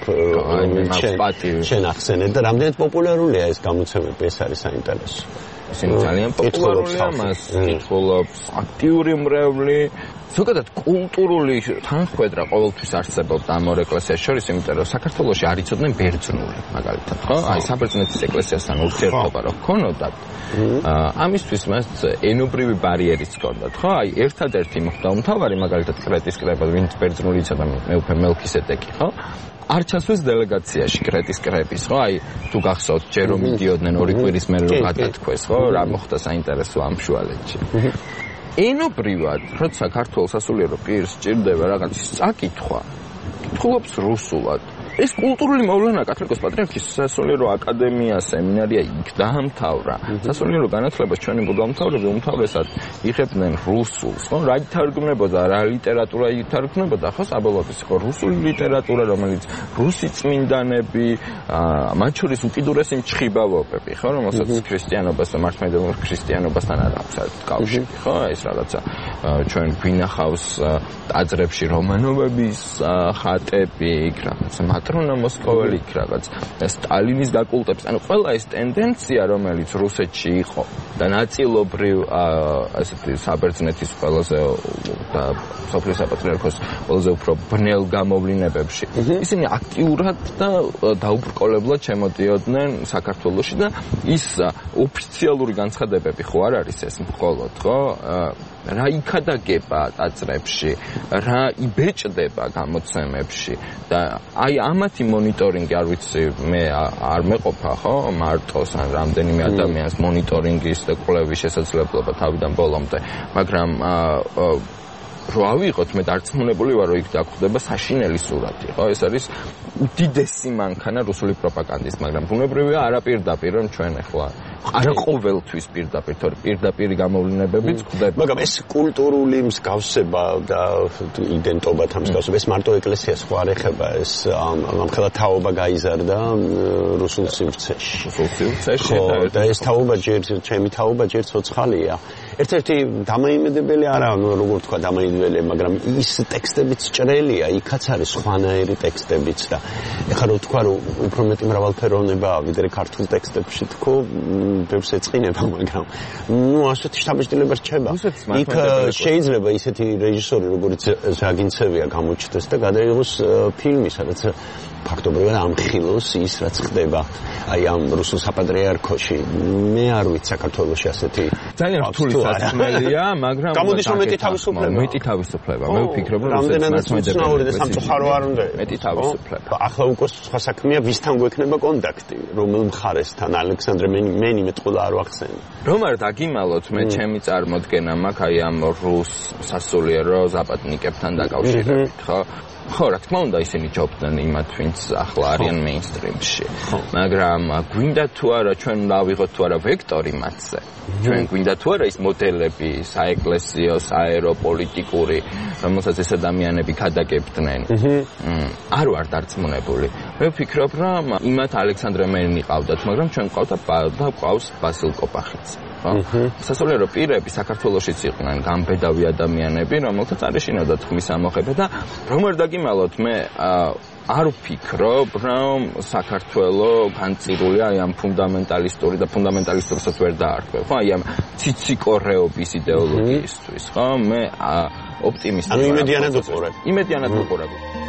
შენ ახსენე და რამდენად პოპულარულია ეს გამოცემები, ეს არის საინტერესო. ისინი ძალიან პოპულარულია, მას კითხულობს აქტიური მრევლი, ზოგადად კულტურული თანხმედრა ყოველთვის არსებობდა ამ ორ ეკლესიას შორის, იმიტომ რომ საქართველოში არ იცოდნენ ბერძნული, მაგალითად, ხო? აი საბერძნეთის ეკლესიასთან ურთიერთობა რო ჰქონოდათ, ამისთვის მას ენობრივი ბარიერიც ჰქონდათ, ხო? აი ერთადერთი მღვდელმთავარი, მაგალითად კრეტის კრება, ვინც ბერძნული იცოდა, მეუფე მელქისედეკი, ხო? არ ჩასვეს დელეგაციაში კრეტის კრების, ხო? აი თუ გახსოვთ, ჯერ რომ მიდიოდნენ ორი კვირის მერე რომ გადათქვეს, ხო? რა მოხდა საინტერესო ამ შუალედში. ენობრივად, როცა ქართულ სასულიერო პირს სჭირდება რაღაც საკითხვა, კითხულობს რუსულად. ეს კულტურული მოვლენა კათოლიკოს პატრიარქის სასულიერო აკადემია, სემინარია იქ დაამთავრა. სასულიერო განათლებას ჩვენი მღვდელმთავრები უმთავრესად იღებდნენ რუსულს, ხო? რა ითარგმნებოდა, რა ლიტერატურა ითარგმნებოდა, ხო? საბოლოოდ იყო რუსული ლიტერატურა, რომელიც რუსი წმინდანები, მათ შორის უკიდურესი მჩხიბავობები, ხო? რომელსაც ქრისტიანობას და მართლმადიდებლურ ქრისტიანობასთან არ აქვს კავშირი, ხო? ეს რაღაცა ჩვენ გვინახავს ტაძრებში რომანოვების ხატები, იქ რაღაცა მატრონა მოსკოველი იქ რაღაც სტალინის გაკულტებს, ანუ ყველა ეს ტენდენცია, რომელიც რუსეთში იყო და ნაწილობრივ ასეთი საბერძნეთის ყველაზე და სოფლის საპატრიარქოს ყველაზე უფრო ბნელ გამოვლინებებში ისინი აქტიურად და დაუბრკოლებლად შემოდიოდნენ საქართველოში და ის ოფიციალური განცხადებები ხო არ არის ეს მხოლოდ, ხო? რა იქადაგება ტაძრებში, რა იბეჭდება გამოცემებში და აი ამათი მონიტორინგი არ ვიცი მე არ მეყოფა, ხო? მარტოს ან რამდენიმე ადამიანს მონიტორინგის და კვლევის შესაძლებლობა თავიდან ბოლომდე, მაგრამ რო ავიღოთ მე დარწმუნებული ვარ რომ იქ დაგხვდება საშინელი სურათი, ხო? ეს არის უდიდესი მანქანა რუსული პროპაგანდის, მაგრამ ბუნებრივია არაპირდაპირ რომ ჩვენ ახლა არა ყოველთვის პირდაპირ, თორე პირდაპირი გამოვლინებებიც გვხვდება. მაგრამ ეს კულტურული მსგავსება და იდენტობა თამსგავსება ეს მარტო ეკლესიას ხო არ ეხება, ეს ამხელა თაობა გაიზარდა რუსულ სივრცეში. რუსულ სივრცეში და ეს თაობა ჯერ ჩემი თაობა ჯერ ცოცხალია. ერთ-ერთი დამაიმედებელი არა, ну როგორ თქვა დამაიმედებელი, მაგრამ ის ტექსტებიც ჭრელია, იქაც არის ხვანაერი ტექსტებიც და ეხლა რო თქვა რომ უფრო მეტი მრავალფეროვნებაა ვიდრე ქართულ ტექსტებში თქო, ბევრს ეწყინება, მაგრამ ну ასეთი შთაბეჭდილება რჩება. იქ შეიძლება ისეთი რეჟისორი როგორც ზაგინცევია გამოჩნდეს და გადაიღოს ფილმი, სადაც ფაქტობრივად ამხილოს ის რაც ხდება აი ამ რუსულ საპატრიარქოში. მე არ ვიცი საქართველოში ასეთი ძალიან რთული სასმელია, მაგრამ გამოდის რომ მეტი თავისუფლება. მეტი თავისუფლება. მე ვფიქრობ რომ რამდენადაც უცნაური და სამწუხარო არ უნდა. მეტი თავისუფლება. ახლა უკვე სხვა საქმეა ვისთან გვექნება კონტაქტი, რომელ მხარესთან ალექსანდრე მენი მეტყოლა არ ვახსენე. რომ არ დაგიმალოთ მე ჩემი წარმოდგენა მაქვს აი ამ რუს სასულიერო ზაპატნიკებთან დაკავშირებით, ხო? ხო, რა თქმა უნდა, ისინი ჯობდნენ იმათ, ვინც ახლა არიან მეინსტრიმში. მაგრამ გვინდა თუ არა ჩვენ დავიღოთ თუ არა ვექტორი მათზე. ჩვენ გვინდა თუ არა ის მოდელები, საეკლესიო, საეროპოლიტიკური, რომელსაც ეს ადამიანები გადაგებდნენ. არ ვარ დარწმუნებული. მე ვფიქრობ, რომ იმათ ალექსანდრე მენი ყავდათ, მაგრამ ჩვენ ყავდა და ყავს ბასილ კოპახიც. სასულიერო პირები საქართველოშიც იყვნენ გამბედავი ადამიანები, რომელთაც არ ეშინოდა თქმის ამოღება და რომ არ დაგიმალოთ მე არ ვფიქრობ, რომ საქართველო განწირულია აი ამ ფუნდამენტალისტური და ფუნდამენტალისტურსაც ვერ დაარქვევ. ხო, აი ამ ციციკორეობის იდეოლოგიისთვის, ხო? მე ოპტიმისტი ვარ. ანუ იმედიანად უყურებ. იმედიანად უყურებ.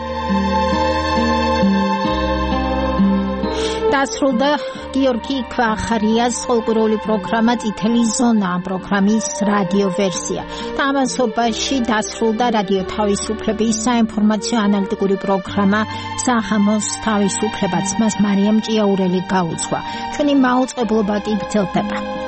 დასრულდა გიორგი ქვახარიას ყოველკვირეული პროგრამა წითელი ზონა, პროგრამის რადიო ვერსია. თამასობაში დასრულდა რადიო თავისუფლების საინფორმაციო ანალიტიკური პროგრამა სახამოს თავისუფლებაც მას მარიამ ჭიაურელი გაუძღვა. ჩვენი მაუწყებლობა კი გრძელდება.